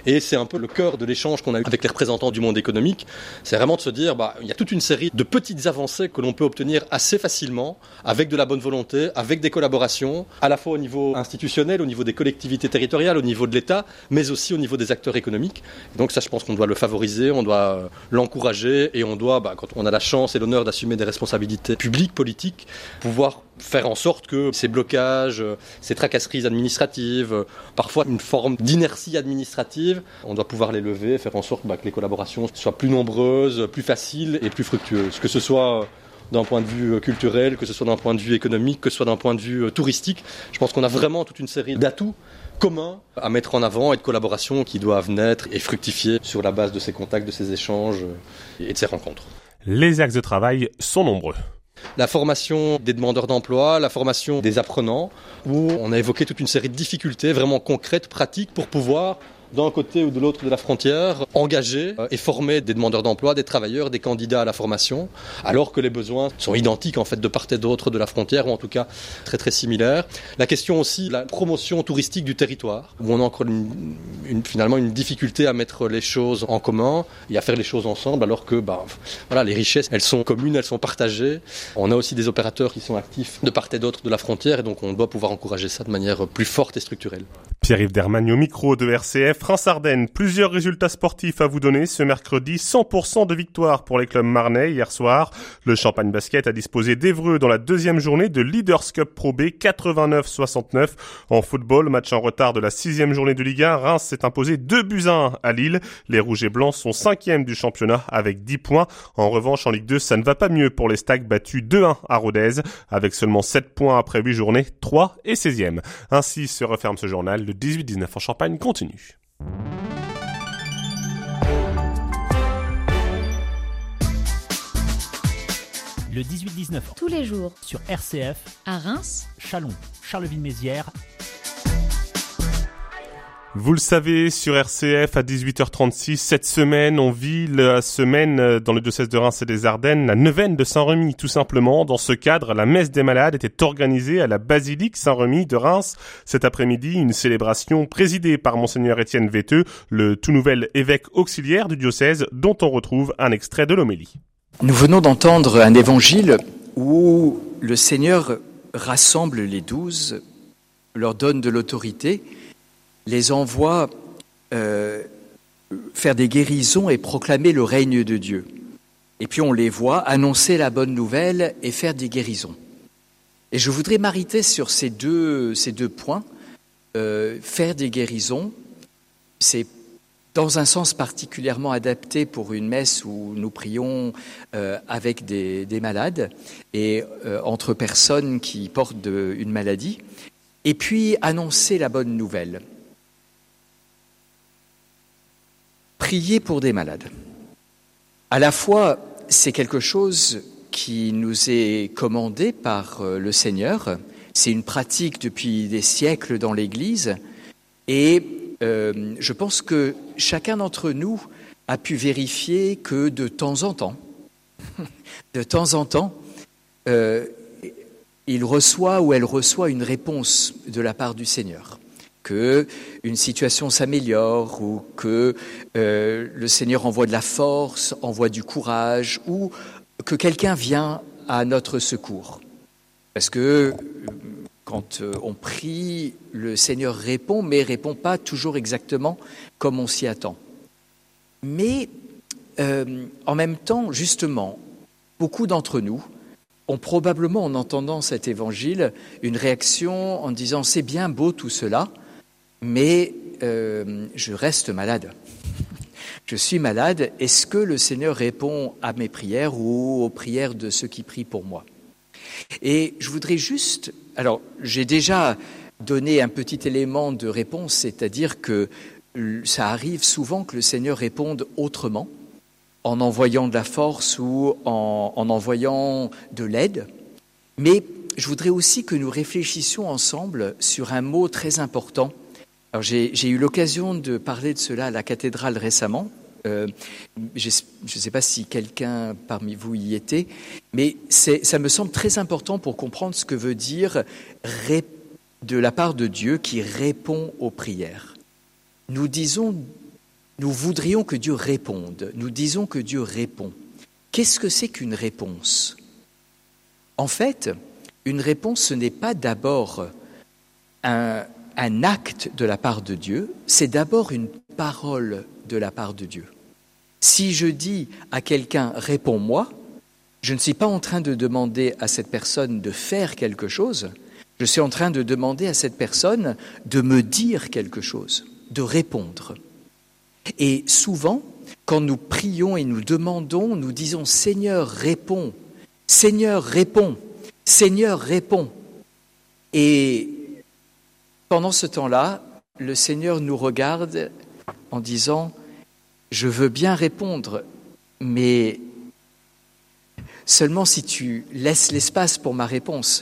Et c'est un peu le cœur de l'échange qu'on a eu avec les représentants du monde économique. C'est vraiment de se dire, bah, il y a toute une série de petites avancées que l'on peut obtenir assez facilement, avec de la bonne volonté, avec des collaborations, à la fois au niveau institutionnel, au niveau des collectivités territoriales, au niveau de l'État, mais aussi au niveau des acteurs économiques. Et donc ça, je pense qu'on doit le favoriser, on doit l'encourager et on doit, bah, quand on a la chance et l'honneur d'assumer des responsabilités publiques, politiques, pouvoir faire en sorte que ces blocages, ces tracasseries administratives, parfois une forme d'inertie administrative, on doit pouvoir les lever, faire en sorte bah, que les collaborations soient plus nombreuses, plus faciles et plus fructueuses. Que ce soit d'un point de vue culturel, que ce soit d'un point de vue économique, que ce soit d'un point de vue touristique. Je pense qu'on a vraiment toute une série d'atouts communs à mettre en avant et de collaborations qui doivent naître et fructifier sur la base de ces contacts, de ces échanges et de ces rencontres. Les axes de travail sont nombreux. La formation des demandeurs d'emploi, la formation des apprenants, où on a évoqué toute une série de difficultés vraiment concrètes, pratiques, pour pouvoir, d'un côté ou de l'autre de la frontière, engager et former des demandeurs d'emploi, des travailleurs, des candidats à la formation, alors que les besoins sont identiques en fait de part et d'autre de la frontière, ou en tout cas très très similaires. La question aussi de la promotion touristique du territoire, où on a encore une, une, finalement une difficulté à mettre les choses en commun et à faire les choses ensemble, alors que bah, voilà, les richesses, elles sont communes, elles sont partagées. On a aussi des opérateurs qui sont actifs de part et d'autre de la frontière, et donc on doit pouvoir encourager ça de manière plus forte et structurelle. Pierre-Yves Dermagne au micro de R C F. France-Ardennes, plusieurs résultats sportifs à vous donner ce mercredi. cent pour cent de victoire pour les clubs marnais hier soir. Le Champagne Basket a disposé d'Évreux dans la deuxième journée de Leaders Cup Pro B, quatre-vingt-neuf soixante-neuf. En football, match en retard de la sixième journée de Ligue un, Reims s'est imposé deux buts à un à Lille. Les Rouges et Blancs sont cinquièmes du championnat avec dix points. En revanche, en Ligue deux, ça ne va pas mieux pour les Stags battus deux à un à Rodez. Avec seulement sept points après huit journées, trois et seizième. Ainsi se referme ce journal. Le dix-huit dix-neuf en Champagne continue. Le dix-huit dix-neuf tous les jours sur R C F à Reims, Châlons, Charleville-Mézières. Vous le savez, sur R C F à dix-huit heures trente-six, cette semaine, on vit la semaine dans le diocèse de Reims et des Ardennes, la neuvaine de Saint-Remy, tout simplement. Dans ce cadre, la messe des malades était organisée à la basilique Saint-Remy de Reims. Cet après-midi, une célébration présidée par Monseigneur Étienne Véteux, le tout nouvel évêque auxiliaire du diocèse, dont on retrouve un extrait de l'homélie. Nous venons d'entendre un évangile où le Seigneur rassemble les douze, leur donne de l'autorité, les envoie euh, faire des guérisons et proclamer le règne de Dieu. Et puis on les voit annoncer la bonne nouvelle et faire des guérisons. Et je voudrais m'arrêter sur ces deux, ces deux points. Euh, faire des guérisons, c'est dans un sens particulièrement adapté pour une messe où nous prions euh, avec des, des malades et euh, entre personnes qui portent de, une maladie. Et puis annoncer la bonne nouvelle. Prier pour des malades. À la fois, c'est quelque chose qui nous est commandé par le Seigneur. C'est une pratique depuis des siècles dans l'Église. Et euh, je pense que chacun d'entre nous a pu vérifier que de temps en temps, de temps en temps, euh, il reçoit ou elle reçoit une réponse de la part du Seigneur. Que une situation s'améliore ou que euh, le Seigneur envoie de la force, envoie du courage ou que quelqu'un vient à notre secours. Parce que quand on prie, le Seigneur répond, mais répond pas toujours exactement comme on s'y attend. Mais euh, en même temps, justement, beaucoup d'entre nous ont probablement, en entendant cet évangile, une réaction en disant « c'est bien beau tout cela », mais euh, je reste malade. Je suis malade. Est-ce que le Seigneur répond à mes prières ou aux prières de ceux qui prient pour moi ? Et je voudrais juste... Alors, j'ai déjà donné un petit élément de réponse, c'est-à-dire que ça arrive souvent que le Seigneur réponde autrement, en envoyant de la force ou en, en envoyant de l'aide. Mais je voudrais aussi que nous réfléchissions ensemble sur un mot très important. Alors, j'ai, j'ai eu l'occasion de parler de cela à la cathédrale récemment. Euh, je ne sais pas si quelqu'un parmi vous y était, mais c'est, ça me semble très important pour comprendre ce que veut dire de la part de Dieu qui répond aux prières. Nous disons nous voudrions que Dieu réponde. Nous disons que Dieu répond. Qu'est-ce que c'est qu'une réponse ? En fait, une réponse, ce n'est pas d'abord un, un acte de la part de Dieu, c'est d'abord une parole de la part de Dieu. Si je dis à quelqu'un « réponds-moi », je ne suis pas en train de demander à cette personne de faire quelque chose, je suis en train de demander à cette personne de me dire quelque chose, de répondre. Et souvent, quand nous prions et nous demandons, nous disons « Seigneur, réponds »,« Seigneur, réponds »,« Seigneur, réponds ». Et pendant ce temps-là, le Seigneur nous regarde en disant « Je veux bien répondre, mais seulement si tu laisses l'espace pour ma réponse.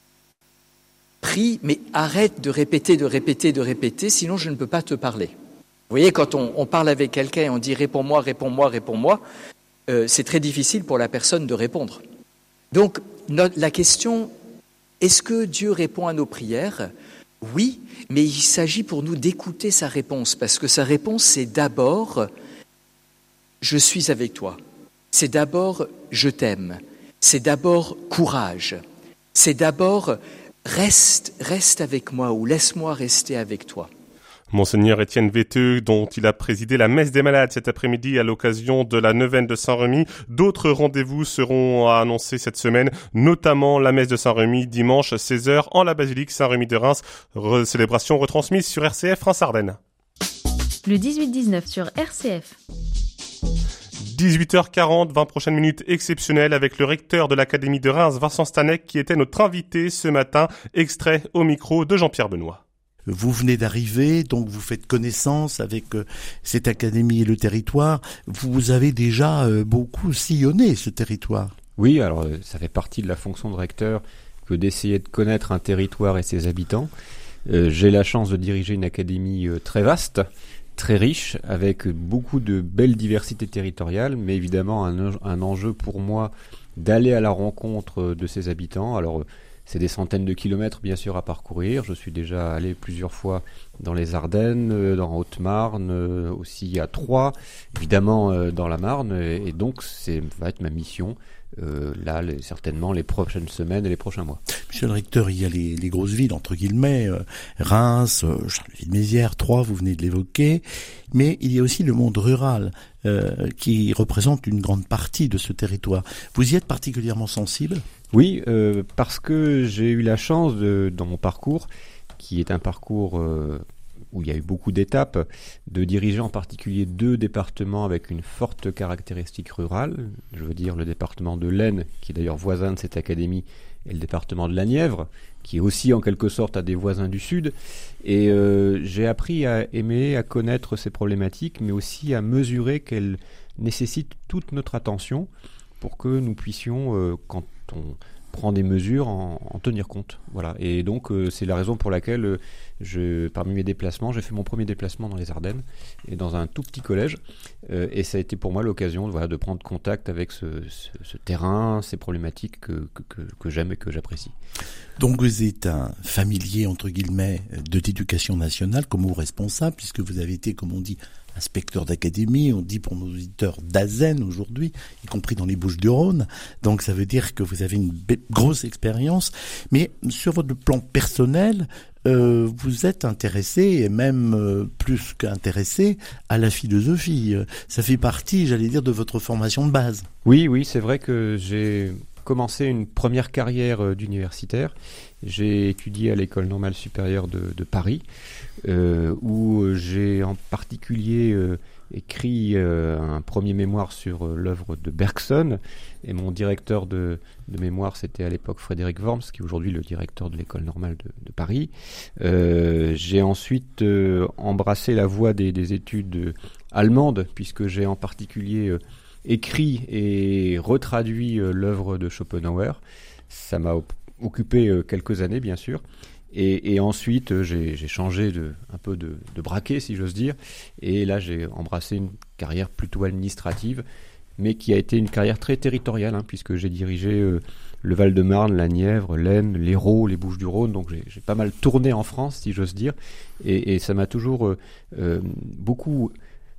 Prie, mais arrête de répéter, de répéter, de répéter, sinon je ne peux pas te parler. » Vous voyez, quand on, on parle avec quelqu'un et on dit « réponds-moi, réponds-moi, réponds-moi euh, », c'est très difficile pour la personne de répondre. Donc, notre, la question, est-ce que Dieu répond à nos prières ? Oui, mais il s'agit pour nous d'écouter sa réponse, parce que sa réponse, c'est d'abord « je suis avec toi ». C'est d'abord « je t'aime ». C'est d'abord « courage ». C'est d'abord « reste, reste avec moi » ou « laisse-moi rester avec toi ». Monseigneur Étienne Véteux, dont il a présidé la messe des malades cet après-midi à l'occasion de la neuvaine de Saint-Remy. D'autres rendez-vous seront annoncés cette semaine, notamment la messe de Saint-Remy dimanche seize heures en la basilique Saint-Remy de Reims. Re- célébration retransmise sur R C F Reims-Ardennes. Le dix-huit dix-neuf sur R C F. dix-huit heures quarante, vingt prochaines minutes exceptionnelles avec le recteur de l'Académie de Reims, Vincent Stanek, qui était notre invité ce matin. Extrait au micro de Jean-Pierre Benoît. Vous venez d'arriver, donc vous faites connaissance avec euh, cette académie et le territoire. Vous avez déjà euh, beaucoup sillonné ce territoire. Oui, alors euh, ça fait partie de la fonction de recteur que d'essayer de connaître un territoire et ses habitants. Euh, j'ai la chance de diriger une académie euh, très vaste, très riche, avec beaucoup de belles diversités territoriales, mais évidemment un, un enjeu pour moi d'aller à la rencontre de ses habitants. Alors euh, c'est des centaines de kilomètres, bien sûr, à parcourir. Je suis déjà allé plusieurs fois dans les Ardennes, dans Haute-Marne, aussi à Troyes, évidemment dans la Marne. Et donc, c'est va être ma mission, euh, là, les, certainement, les prochaines semaines et les prochains mois. Monsieur le recteur, il y a les, les grosses villes, entre guillemets, euh, Reims, euh, Charleville-Mézières, Troyes, vous venez de l'évoquer. Mais il y a aussi le monde rural, euh, qui représente une grande partie de ce territoire. Vous y êtes particulièrement sensible ? Oui, euh, parce que j'ai eu la chance, de, dans mon parcours, qui est un parcours euh, où il y a eu beaucoup d'étapes, de diriger en particulier deux départements avec une forte caractéristique rurale. Je veux dire le département de l'Aisne, qui est d'ailleurs voisin de cette académie, et le département de la Nièvre, qui est aussi en quelque sorte à des voisins du Sud. Et euh, j'ai appris à aimer, à connaître ces problématiques, mais aussi à mesurer qu'elles nécessitent toute notre attention pour que nous puissions, euh, quand on prend des mesures, en, en tenir compte. Voilà. Et donc, euh, c'est la raison pour laquelle, euh, je, parmi mes déplacements, j'ai fait mon premier déplacement dans les Ardennes, et dans un tout petit collège. Euh, et ça a été pour moi l'occasion voilà, de prendre contact avec ce, ce, ce terrain, ces problématiques que, que, que, que j'aime et que j'apprécie. Donc vous êtes un familier, entre guillemets, de l'éducation nationale, comme vous responsable, puisque vous avez été, comme on dit, inspecteur d'académie, on dit pour nos auditeurs d'A S E N aujourd'hui, y compris dans les Bouches-du-Rhône. Donc ça veut dire que vous avez une be- grosse expérience. Mais sur votre plan personnel, euh, vous êtes intéressé, et même euh, plus qu'intéressé, à la philosophie. Ça fait partie, j'allais dire, de votre formation de base. Oui, oui, c'est vrai que j'ai commencé une première carrière d'universitaire. J'ai étudié à l'École normale supérieure de, de Paris, euh, où j'ai en particulier euh, écrit euh, un premier mémoire sur euh, l'œuvre de Bergson. Et mon directeur de, de mémoire, c'était à l'époque Frédéric Worms, qui est aujourd'hui le directeur de l'École normale de, de Paris. Euh, j'ai ensuite euh, embrassé la voie des, des études allemandes, puisque j'ai en particulier euh, écrit et retraduit euh, l'œuvre de Schopenhauer. Ça m'a op- occupé euh, quelques années, bien sûr. Et, et ensuite, euh, j'ai, j'ai changé de, un peu de, de braquet, si j'ose dire. Et là, j'ai embrassé une carrière plutôt administrative, mais qui a été une carrière très territoriale, hein, puisque j'ai dirigé euh, le Val-de-Marne, la Nièvre, l'Aisne, l'Hérault, les Bouches-du-Rhône. Donc j'ai, j'ai pas mal tourné en France, si j'ose dire. Et, et ça m'a toujours euh, euh, beaucoup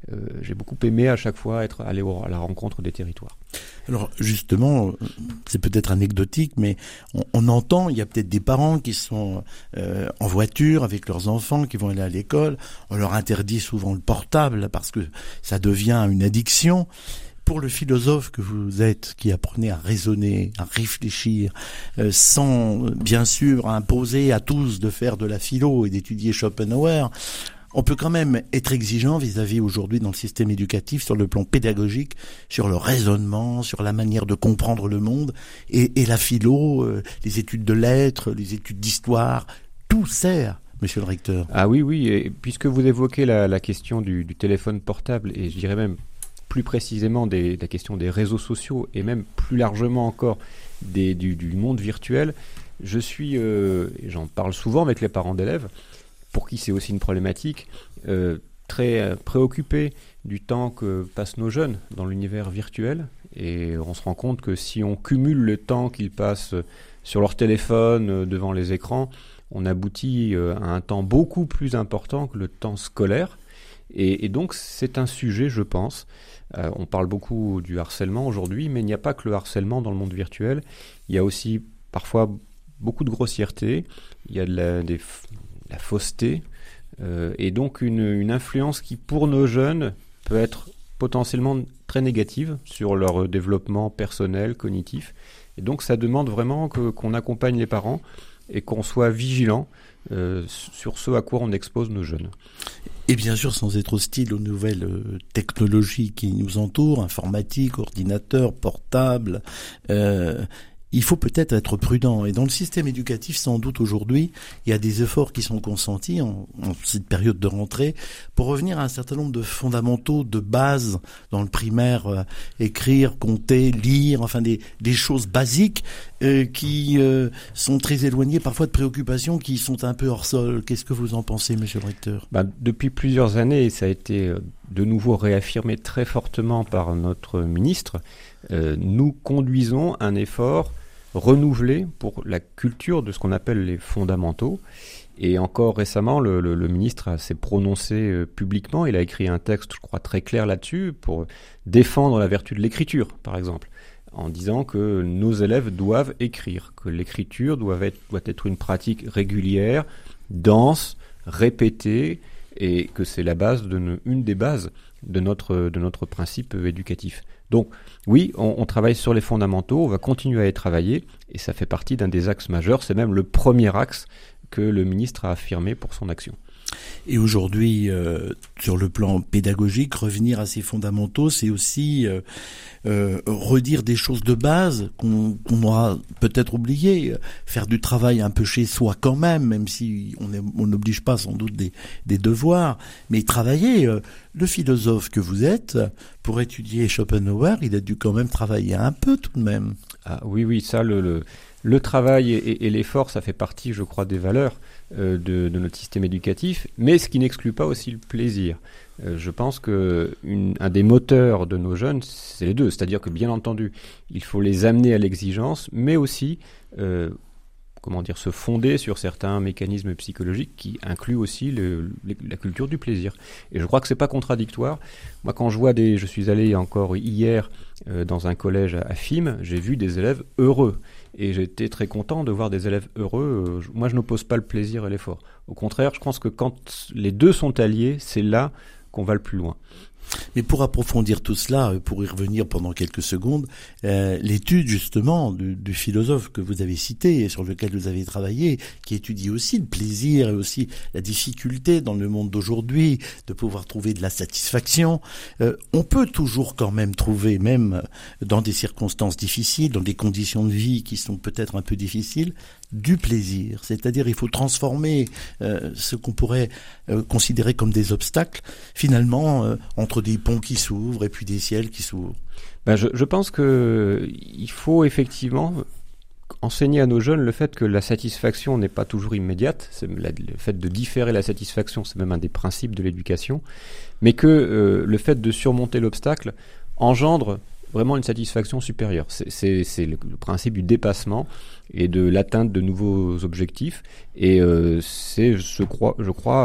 euh, j'ai beaucoup aimé à chaque fois être aller au, à la rencontre des territoires. Alors justement, c'est peut-être anecdotique, mais on, on entend, il y a peut-être des parents qui sont euh, en voiture avec leurs enfants, qui vont aller à l'école, on leur interdit souvent le portable parce que ça devient une addiction. Pour le philosophe que vous êtes, qui apprenez à raisonner, à réfléchir, euh, sans bien sûr imposer à tous de faire de la philo et d'étudier Schopenhauer, on peut quand même être exigeant vis-à-vis aujourd'hui dans le système éducatif sur le plan pédagogique, sur le raisonnement, sur la manière de comprendre le monde, et, et la philo, euh, les études de lettres, les études d'histoire, tout sert. Monsieur le recteur. Ah oui, oui, et puisque vous évoquez la, la question du, du téléphone portable, et je dirais même plus précisément des, la question des réseaux sociaux et même plus largement encore des, du, du monde virtuel, je suis, euh, et j'en parle souvent avec les parents d'élèves, pour qui c'est aussi une problématique, euh, très euh, préoccupé du temps que passent nos jeunes dans l'univers virtuel. Et on se rend compte que si on cumule le temps qu'ils passent sur leur téléphone, euh, devant les écrans, on aboutit euh, à un temps beaucoup plus important que le temps scolaire. Et, et donc c'est un sujet, je pense. Euh, on parle beaucoup du harcèlement aujourd'hui, mais il n'y a pas que le harcèlement dans le monde virtuel. Il y a aussi parfois beaucoup de grossièreté, il y a de la, des, de la fausseté, euh, et donc une, une influence qui, pour nos jeunes, peut être potentiellement très négative sur leur développement personnel, cognitif. Et donc ça demande vraiment que, qu'on accompagne les parents et qu'on soit vigilant euh, sur ce à quoi on expose nos jeunes. Et bien sûr, sans être hostile aux nouvelles technologies qui nous entourent, informatique, ordinateur, portable, euh, il faut peut-être être prudent. Et dans le système éducatif, sans doute aujourd'hui, il y a des efforts qui sont consentis en, en cette période de rentrée pour revenir à un certain nombre de fondamentaux, de bases dans le primaire, euh, écrire, compter, lire, enfin des, des choses basiques euh, qui euh, sont très éloignées parfois de préoccupations qui sont un peu hors sol. Qu'est-ce que vous en pensez, monsieur le recteur ? Bah, depuis plusieurs années, ça a été de nouveau réaffirmé très fortement par notre ministre, euh, nous conduisons un effort renouvelé pour la culture de ce qu'on appelle les fondamentaux. Et encore récemment, le, le, le ministre s'est prononcé euh, publiquement. Il a écrit un texte, je crois, très clair là-dessus pour défendre la vertu de l'écriture, par exemple, en disant que nos élèves doivent écrire, que l'écriture doit être, doit être une pratique régulière, dense, répétée, et que c'est la base de ne, une des bases de notre, de notre principe éducatif. Donc oui, on, on travaille sur les fondamentaux, on va continuer à y travailler, et ça fait partie d'un des axes majeurs, c'est même le premier axe que le ministre a affirmé pour son action. Et aujourd'hui, euh, sur le plan pédagogique, revenir à ces fondamentaux, c'est aussi euh, euh, redire des choses de base qu'on, qu'on aura peut-être oubliées, faire du travail un peu chez soi quand même, même si on n'oblige pas sans doute des, des devoirs, mais travailler. Euh, le philosophe que vous êtes, pour étudier Schopenhauer, il a dû quand même travailler un peu tout de même. Ah oui, oui, ça, le... le... Le travail et, et, et l'effort, ça fait partie, je crois, des valeurs euh, de, de notre système éducatif, mais ce qui n'exclut pas aussi le plaisir. Euh, je pense que une, un des moteurs de nos jeunes, c'est les deux. C'est-à-dire que, bien entendu, il faut les amener à l'exigence, mais aussi, euh, comment dire, se fonder sur certains mécanismes psychologiques qui incluent aussi le, le, la culture du plaisir. Et je crois que c'est pas contradictoire. Moi, quand je vois des... Je suis allé encore hier euh, dans un collège à, à Fismes, j'ai vu des élèves heureux. Et j'étais très content de voir des élèves heureux. Moi, je n'oppose pas le plaisir et l'effort. Au contraire, je pense que quand les deux sont alliés, c'est là qu'on va le plus loin. Mais pour approfondir tout cela, pour y revenir pendant quelques secondes, euh, l'étude justement du, du philosophe que vous avez cité et sur lequel vous avez travaillé, qui étudie aussi le plaisir et aussi la difficulté dans le monde d'aujourd'hui de pouvoir trouver de la satisfaction, euh, on peut toujours quand même trouver, même dans des circonstances difficiles, dans des conditions de vie qui sont peut-être un peu difficiles, du plaisir. C'est-à-dire il faut transformer euh, ce qu'on pourrait euh, considérer comme des obstacles, finalement, euh, entre des ponts qui s'ouvrent et puis des ciels qui s'ouvrent. Ben je, je pense que il faut effectivement enseigner à nos jeunes le fait que la satisfaction n'est pas toujours immédiate. C'est la, le fait de différer la satisfaction, c'est même un des principes de l'éducation, mais que euh, le fait de surmonter l'obstacle engendre vraiment une satisfaction supérieure. C'est, c'est, c'est le, le principe du dépassement et de l'atteinte de nouveaux objectifs. Et euh, c'est, je crois, je crois,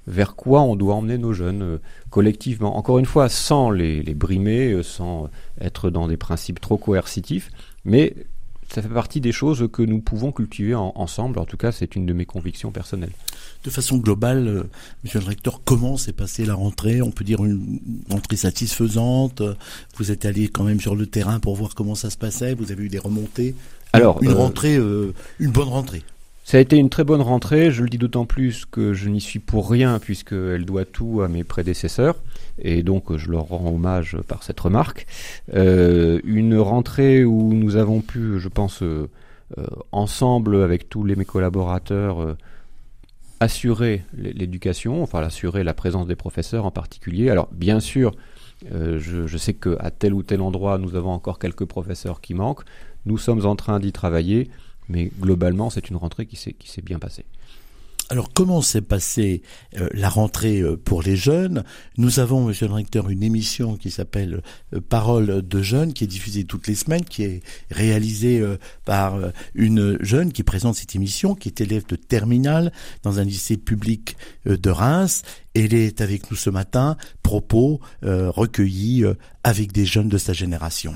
vers quoi on doit emmener nos jeunes euh, collectivement. Encore une fois, sans les, les brimer, euh, sans être dans des principes trop coercitifs, mais ça fait partie des choses que nous pouvons cultiver en, ensemble. En tout cas, c'est une de mes convictions personnelles. De façon globale, euh, monsieur le recteur, comment s'est passée la rentrée? On peut dire une rentrée satisfaisante. Vous êtes allé quand même sur le terrain pour voir comment ça se passait. Vous avez eu des remontées. Alors, une euh, rentrée, euh, une bonne rentrée. Ça a été une très bonne rentrée. Je le dis d'autant plus que je n'y suis pour rien, puisqu'elle doit tout à mes prédécesseurs. Et donc, je leur rends hommage par cette remarque. Euh, une rentrée où nous avons pu, je pense, euh, euh, ensemble, avec tous les, mes collaborateurs, euh, assurer l'éducation, enfin assurer la présence des professeurs en particulier. Alors, bien sûr, euh, je, je sais qu'à tel ou tel endroit, nous avons encore quelques professeurs qui manquent. Nous sommes en train d'y travailler, mais globalement, c'est une rentrée qui s'est, qui s'est bien passée. Alors, comment s'est passée euh, la rentrée euh, pour les jeunes? Nous avons, monsieur le recteur, une émission qui s'appelle euh, Parole de jeunes, qui est diffusée toutes les semaines, qui est réalisée euh, par euh, une jeune qui présente cette émission, qui est élève de terminale dans un lycée public euh, de Reims. Elle est avec nous ce matin, propos euh, recueillis euh, avec des jeunes de sa génération.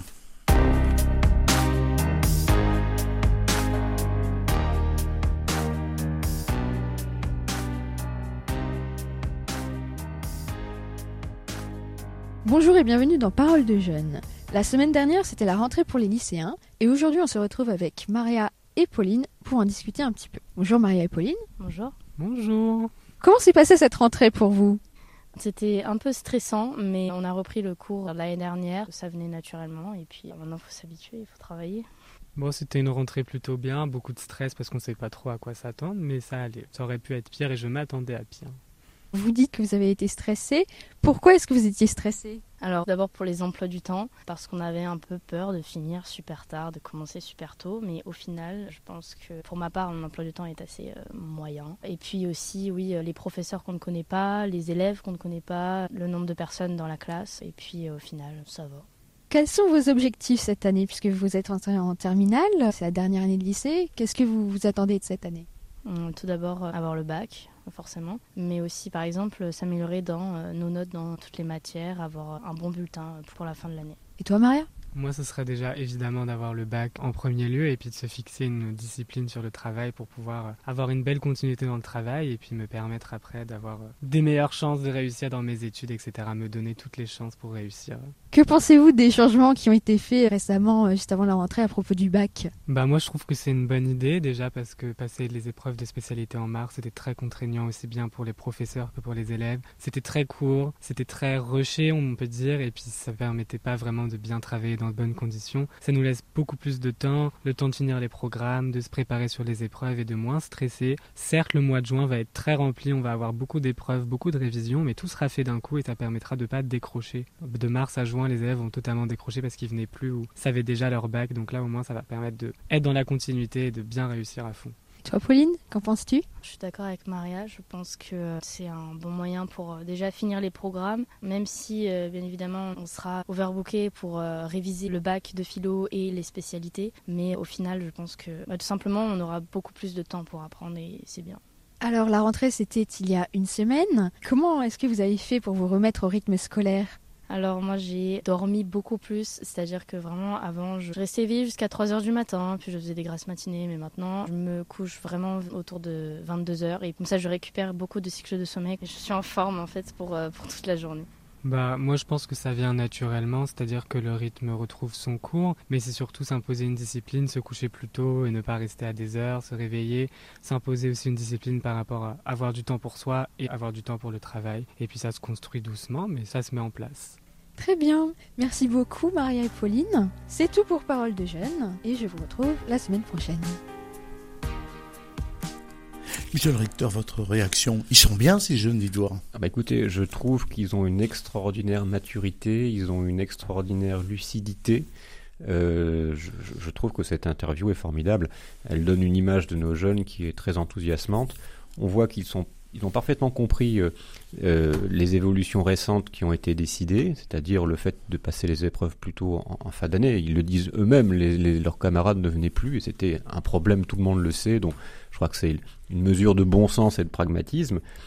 Bonjour et bienvenue dans Parole de jeunes. La semaine dernière, c'était la rentrée pour les lycéens et aujourd'hui, on se retrouve avec Maria et Pauline pour en discuter un petit peu. Bonjour Maria et Pauline. Bonjour. Bonjour. Comment s'est passée cette rentrée pour vous? C'était un peu stressant, mais on a repris le cours l'année dernière. Ça venait naturellement et puis maintenant, il faut s'habituer, il faut travailler. Bon, c'était une rentrée plutôt bien, beaucoup de stress parce qu'on ne savait pas trop à quoi s'attendre, mais ça allait. Ça aurait pu être pire et je m'attendais à pire. Vous dites que vous avez été stressé. Pourquoi est-ce que vous étiez stressé? Alors d'abord pour les emplois du temps, parce qu'on avait un peu peur de finir super tard, de commencer super tôt, mais au final, je pense que pour ma part, mon emploi du temps est assez euh, moyen. Et puis aussi, oui, les professeurs qu'on ne connaît pas, les élèves qu'on ne connaît pas, le nombre de personnes dans la classe, et puis euh, au final, ça va. Quels sont vos objectifs cette année, puisque vous êtes entré en terminale, c'est la dernière année de lycée, qu'est-ce que vous vous attendez de cette année? Hum, Tout d'abord, euh, avoir le bac. Forcément, mais aussi par exemple s'améliorer dans euh, nos notes dans toutes les matières, avoir un bon bulletin pour la fin de l'année. Et toi Maria? Moi, ce serait déjà évidemment d'avoir le bac en premier lieu et puis de se fixer une discipline sur le travail pour pouvoir avoir une belle continuité dans le travail et puis me permettre après d'avoir des meilleures chances de réussir dans mes études, et cetera. Me donner toutes les chances pour réussir. Que pensez-vous des changements qui ont été faits récemment, juste avant la rentrée, à propos du bac? Bah moi, je trouve que c'est une bonne idée déjà parce que passer les épreuves de spécialité en mars, c'était très contraignant aussi bien pour les professeurs que pour les élèves. C'était très court, c'était très rushé, on peut dire, et puis ça permettait pas vraiment de bien travailler dans de bonnes conditions. Ça nous laisse beaucoup plus de temps, le temps de finir les programmes, de se préparer sur les épreuves et de moins stresser. Certes, le mois de juin va être très rempli, on va avoir beaucoup d'épreuves, beaucoup de révisions, mais tout sera fait d'un coup et ça permettra de pas décrocher. De mars à juin, les élèves ont totalement décroché parce qu'ils venaient plus ou savaient déjà leur bac, donc là au moins ça va permettre d'être dans la continuité et de bien réussir à fond. Toi Pauline, qu'en penses-tu? Je suis d'accord avec Maria, je pense que c'est un bon moyen pour euh, déjà finir les programmes, même si euh, bien évidemment on sera overbooké pour euh, réviser le bac de philo et les spécialités, mais au final je pense que bah, tout simplement on aura beaucoup plus de temps pour apprendre et c'est bien. Alors la rentrée c'était il y a une semaine, comment est-ce que vous avez fait pour vous remettre au rythme scolaire? Alors moi j'ai dormi beaucoup plus, c'est-à-dire que vraiment avant je restais éveillée jusqu'à trois heures du matin, puis je faisais des grasses matinées, mais maintenant je me couche vraiment autour de vingt-deux heures et comme ça je récupère beaucoup de cycles de sommeil et je suis en forme en fait pour, euh, pour toute la journée. Bah moi je pense que ça vient naturellement, c'est-à-dire que le rythme retrouve son cours, mais c'est surtout s'imposer une discipline, se coucher plus tôt et ne pas rester à des heures, se réveiller, s'imposer aussi une discipline par rapport à avoir du temps pour soi et avoir du temps pour le travail. Et puis ça se construit doucement, mais ça se met en place. Très bien, merci beaucoup Maria et Pauline. C'est tout pour Parole de jeunes et je vous retrouve la semaine prochaine. Monsieur le recteur, votre réaction, ils sont bien ces jeunes, dites-vous? Ah bah écoutez, je trouve qu'ils ont une extraordinaire maturité, ils ont une extraordinaire lucidité. Euh, je, je trouve que cette interview est formidable. Elle donne une image de nos jeunes qui est très enthousiasmante. On voit qu'ils sont Ils ont parfaitement compris euh, euh, les évolutions récentes qui ont été décidées, c'est-à-dire le fait de passer les épreuves plutôt en, en fin d'année. Ils le disent eux-mêmes, les, les, leurs camarades ne venaient plus et c'était un problème, tout le monde le sait. Donc je crois que c'est une mesure de bon sens et de pragmatisme.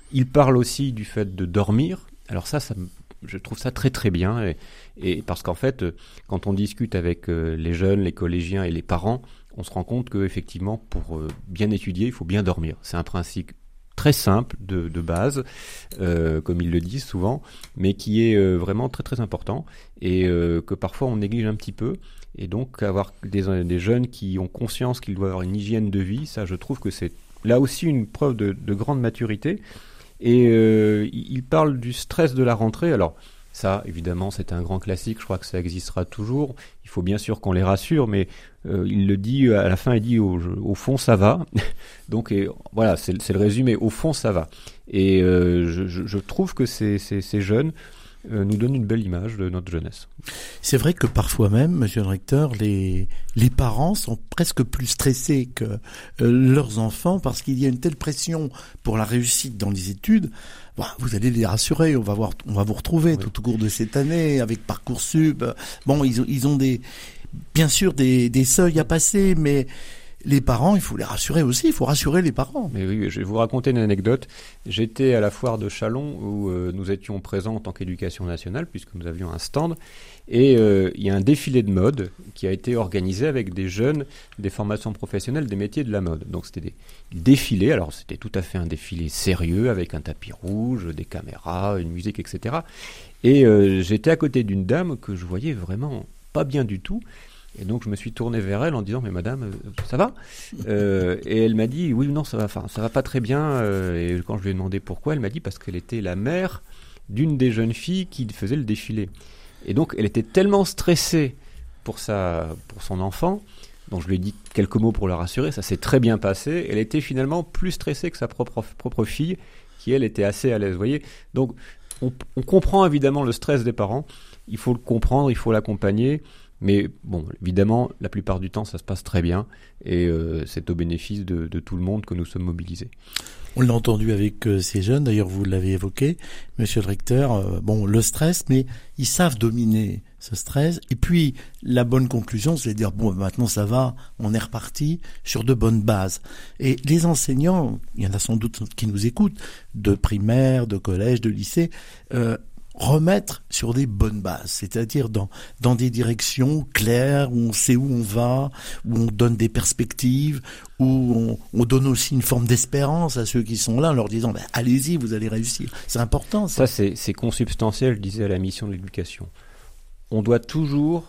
Il parle aussi du fait de dormir. Alors ça, ça je trouve ça très très bien. Et, et parce qu'en fait, quand on discute avec euh, les jeunes, les collégiens et les parents, on se rend compte qu'effectivement, pour euh, bien étudier, il faut bien dormir. C'est un principe très simple de, de base, euh, comme ils le disent souvent, mais qui est euh, vraiment très très important et euh, que parfois on néglige un petit peu. Et donc avoir des, des jeunes qui ont conscience qu'ils doivent avoir une hygiène de vie, ça je trouve que c'est là aussi une preuve de, de grande maturité. Et euh, il parle du stress de la rentrée. Alors ça, évidemment, c'est un grand classique. Je crois que ça existera toujours. Il faut bien sûr qu'on les rassure, mais euh, il le dit à la fin. Il dit au, au fond ça va. Donc et, voilà, c'est, c'est le résumé. Au fond ça va. Et euh, je, je, je trouve que ces, ces, ces jeunes euh, nous donnent une belle image de notre jeunesse. C'est vrai que parfois même, Monsieur le Recteur, les les parents sont presque plus stressés que euh, leurs enfants parce qu'il y a une telle pression pour la réussite dans les études. Bon, vous allez les rassurer, on va voir, on va vous retrouver oui. tout au cours de cette année avec Parcoursup. Bon, ils ont, ils ont des, bien sûr des, des seuils à passer, mais les parents, il faut les rassurer aussi. Il faut rassurer les parents. Mais oui, je vais vous raconter une anecdote. J'étais à la foire de Châlons où euh, nous étions présents en tant qu'éducation nationale puisque nous avions un stand. Et euh, il y a un défilé de mode qui a été organisé avec des jeunes des formations professionnelles des métiers de la mode. Donc c'était des défilés, alors c'était tout à fait un défilé sérieux avec un tapis rouge, des caméras, une musique, et cetera. Et euh, j'étais à côté d'une dame que je voyais vraiment pas bien du tout. Et donc je me suis tourné vers elle en disant mais madame ça va euh, et elle m'a dit oui non ça va, enfin ça va pas très bien. Euh, et quand je lui ai demandé pourquoi, elle m'a dit parce qu'elle était la mère d'une des jeunes filles qui faisait le défilé. Et donc, elle était tellement stressée pour, sa, pour son enfant, donc je lui ai dit quelques mots pour la rassurer, ça s'est très bien passé. Elle était finalement plus stressée que sa propre, propre fille, qui elle était assez à l'aise, vous voyez. Donc, on, on comprend évidemment le stress des parents, il faut le comprendre, il faut l'accompagner, mais bon, évidemment, la plupart du temps, ça se passe très bien, et euh, c'est au bénéfice de, de tout le monde que nous sommes mobilisés. On l'a entendu avec euh, ces jeunes, d'ailleurs vous l'avez évoqué, Monsieur le Recteur, euh, bon, le stress, mais ils savent dominer ce stress. Et puis, la bonne conclusion, c'est de dire, bon, maintenant ça va, on est reparti sur de bonnes bases. Et les enseignants, il y en a sans doute qui nous écoutent, de primaire, de collège, de lycée, euh, remettre sur des bonnes bases, c'est-à-dire dans dans des directions claires où on sait où on va, où on donne des perspectives, où on, on donne aussi une forme d'espérance à ceux qui sont là en leur disant ben, allez-y, vous allez réussir. C'est important ça. Ça c'est, c'est consubstantiel, je disais, à la mission de l'éducation. On doit toujours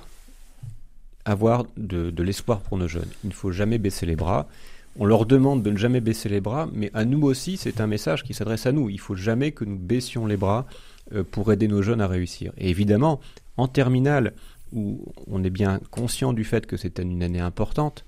avoir de, de l'espoir pour nos jeunes. Il ne faut jamais baisser les bras. On leur demande de ne jamais baisser les bras, mais à nous aussi, c'est un message qui s'adresse à nous. Il ne faut jamais que nous baissions les bras pour aider nos jeunes à réussir. Et évidemment, en terminale, où on est bien conscient du fait que c'est une année importante,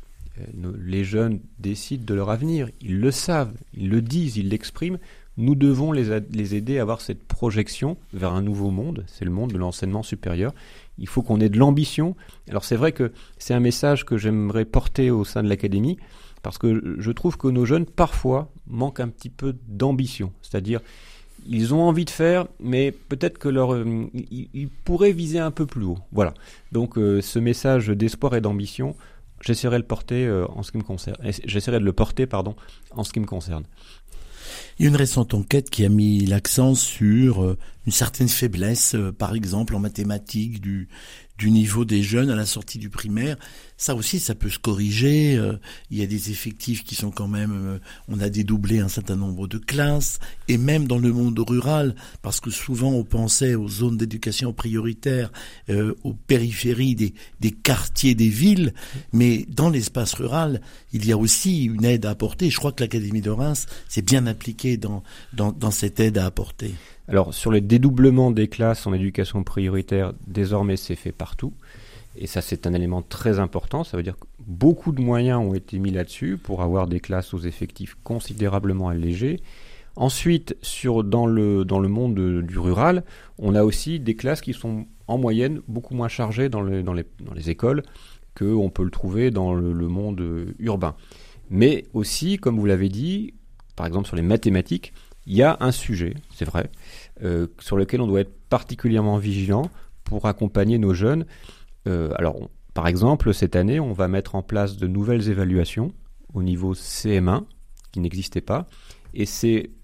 les jeunes décident de leur avenir, ils le savent, ils le disent, ils l'expriment, nous devons les, a- les aider à avoir cette projection vers un nouveau monde, c'est le monde de l'enseignement supérieur. Il faut qu'on ait de l'ambition. Alors c'est vrai que c'est un message que j'aimerais porter au sein de l'académie, parce que je trouve que nos jeunes, parfois, manquent un petit peu d'ambition, c'est-à-dire ils ont envie de faire, mais peut-être que leur, euh, ils, ils pourraient viser un peu plus haut. Voilà. Donc, euh, ce message d'espoir et d'ambition, j'essaierai de le porter euh, en ce qui me concerne. J'essaierai de le porter, pardon, en ce qui me concerne. Il y a une récente enquête qui a mis l'accent sur euh, une certaine faiblesse, euh, par exemple en mathématiques, du du niveau des jeunes à la sortie du primaire. Ça aussi, ça peut se corriger. Euh, il y a des effectifs qui sont quand même... Euh, on a dédoublé un certain nombre de classes, et même dans le monde rural, parce que souvent on pensait aux zones d'éducation prioritaire, euh, aux périphéries des, des quartiers des villes, mais dans l'espace rural, il y a aussi une aide à apporter. Je crois que l'Académie de Reims s'est bien impliquée dans, dans, dans cette aide à apporter. Alors, sur les dédoublements des classes en éducation prioritaire, désormais, c'est fait partout. Et ça, c'est un élément très important. Ça veut dire que beaucoup de moyens ont été mis là-dessus pour avoir des classes aux effectifs considérablement allégés. Ensuite, sur, dans, le, dans le monde de, du rural, on a aussi des classes qui sont en moyenne beaucoup moins chargées dans, le, dans, les, dans les écoles qu'on peut le trouver dans le, le monde urbain. Mais aussi, comme vous l'avez dit, par exemple sur les mathématiques, il y a un sujet, c'est vrai, euh, sur lequel on doit être particulièrement vigilant pour accompagner nos jeunes. Euh, alors, on, par exemple, cette année, on va mettre en place de nouvelles évaluations au niveau C M un, qui n'existaient pas. Et c'est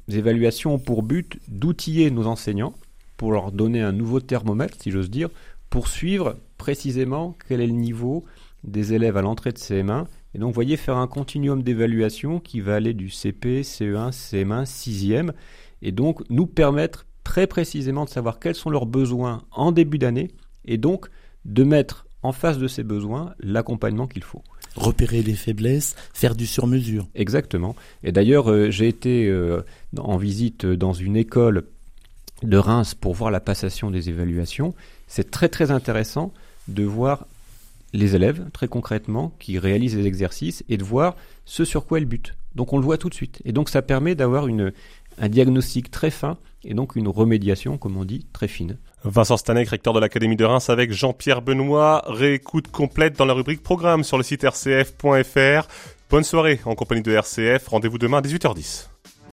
évaluations ont pour but d'outiller nos enseignants pour leur donner un nouveau thermomètre, si j'ose dire, pour suivre précisément quel est le niveau des élèves à l'entrée de C M un. Et donc, vous voyez, faire un continuum d'évaluation qui va aller du C P, C E un, C M un, sixième, et donc nous permettre très précisément de savoir quels sont leurs besoins en début d'année, et donc de mettre en face de ces besoins l'accompagnement qu'il faut. Repérer les faiblesses, faire du sur-mesure. Exactement. Et d'ailleurs, euh, j'ai été euh, en visite dans une école de Reims pour voir la passation des évaluations. C'est très très intéressant de voir les élèves, très concrètement, qui réalisent les exercices et de voir ce sur quoi ils butent. Donc on le voit tout de suite. Et donc ça permet d'avoir une, un diagnostic très fin et donc une remédiation, comme on dit, très fine. Vincent Stanek, recteur de l'Académie de Reims, avec Jean-Pierre Benoît. Réécoute complète dans la rubrique programme sur le site r c f point f r. Bonne soirée en compagnie de R C F. Rendez-vous demain à dix-huit heures dix.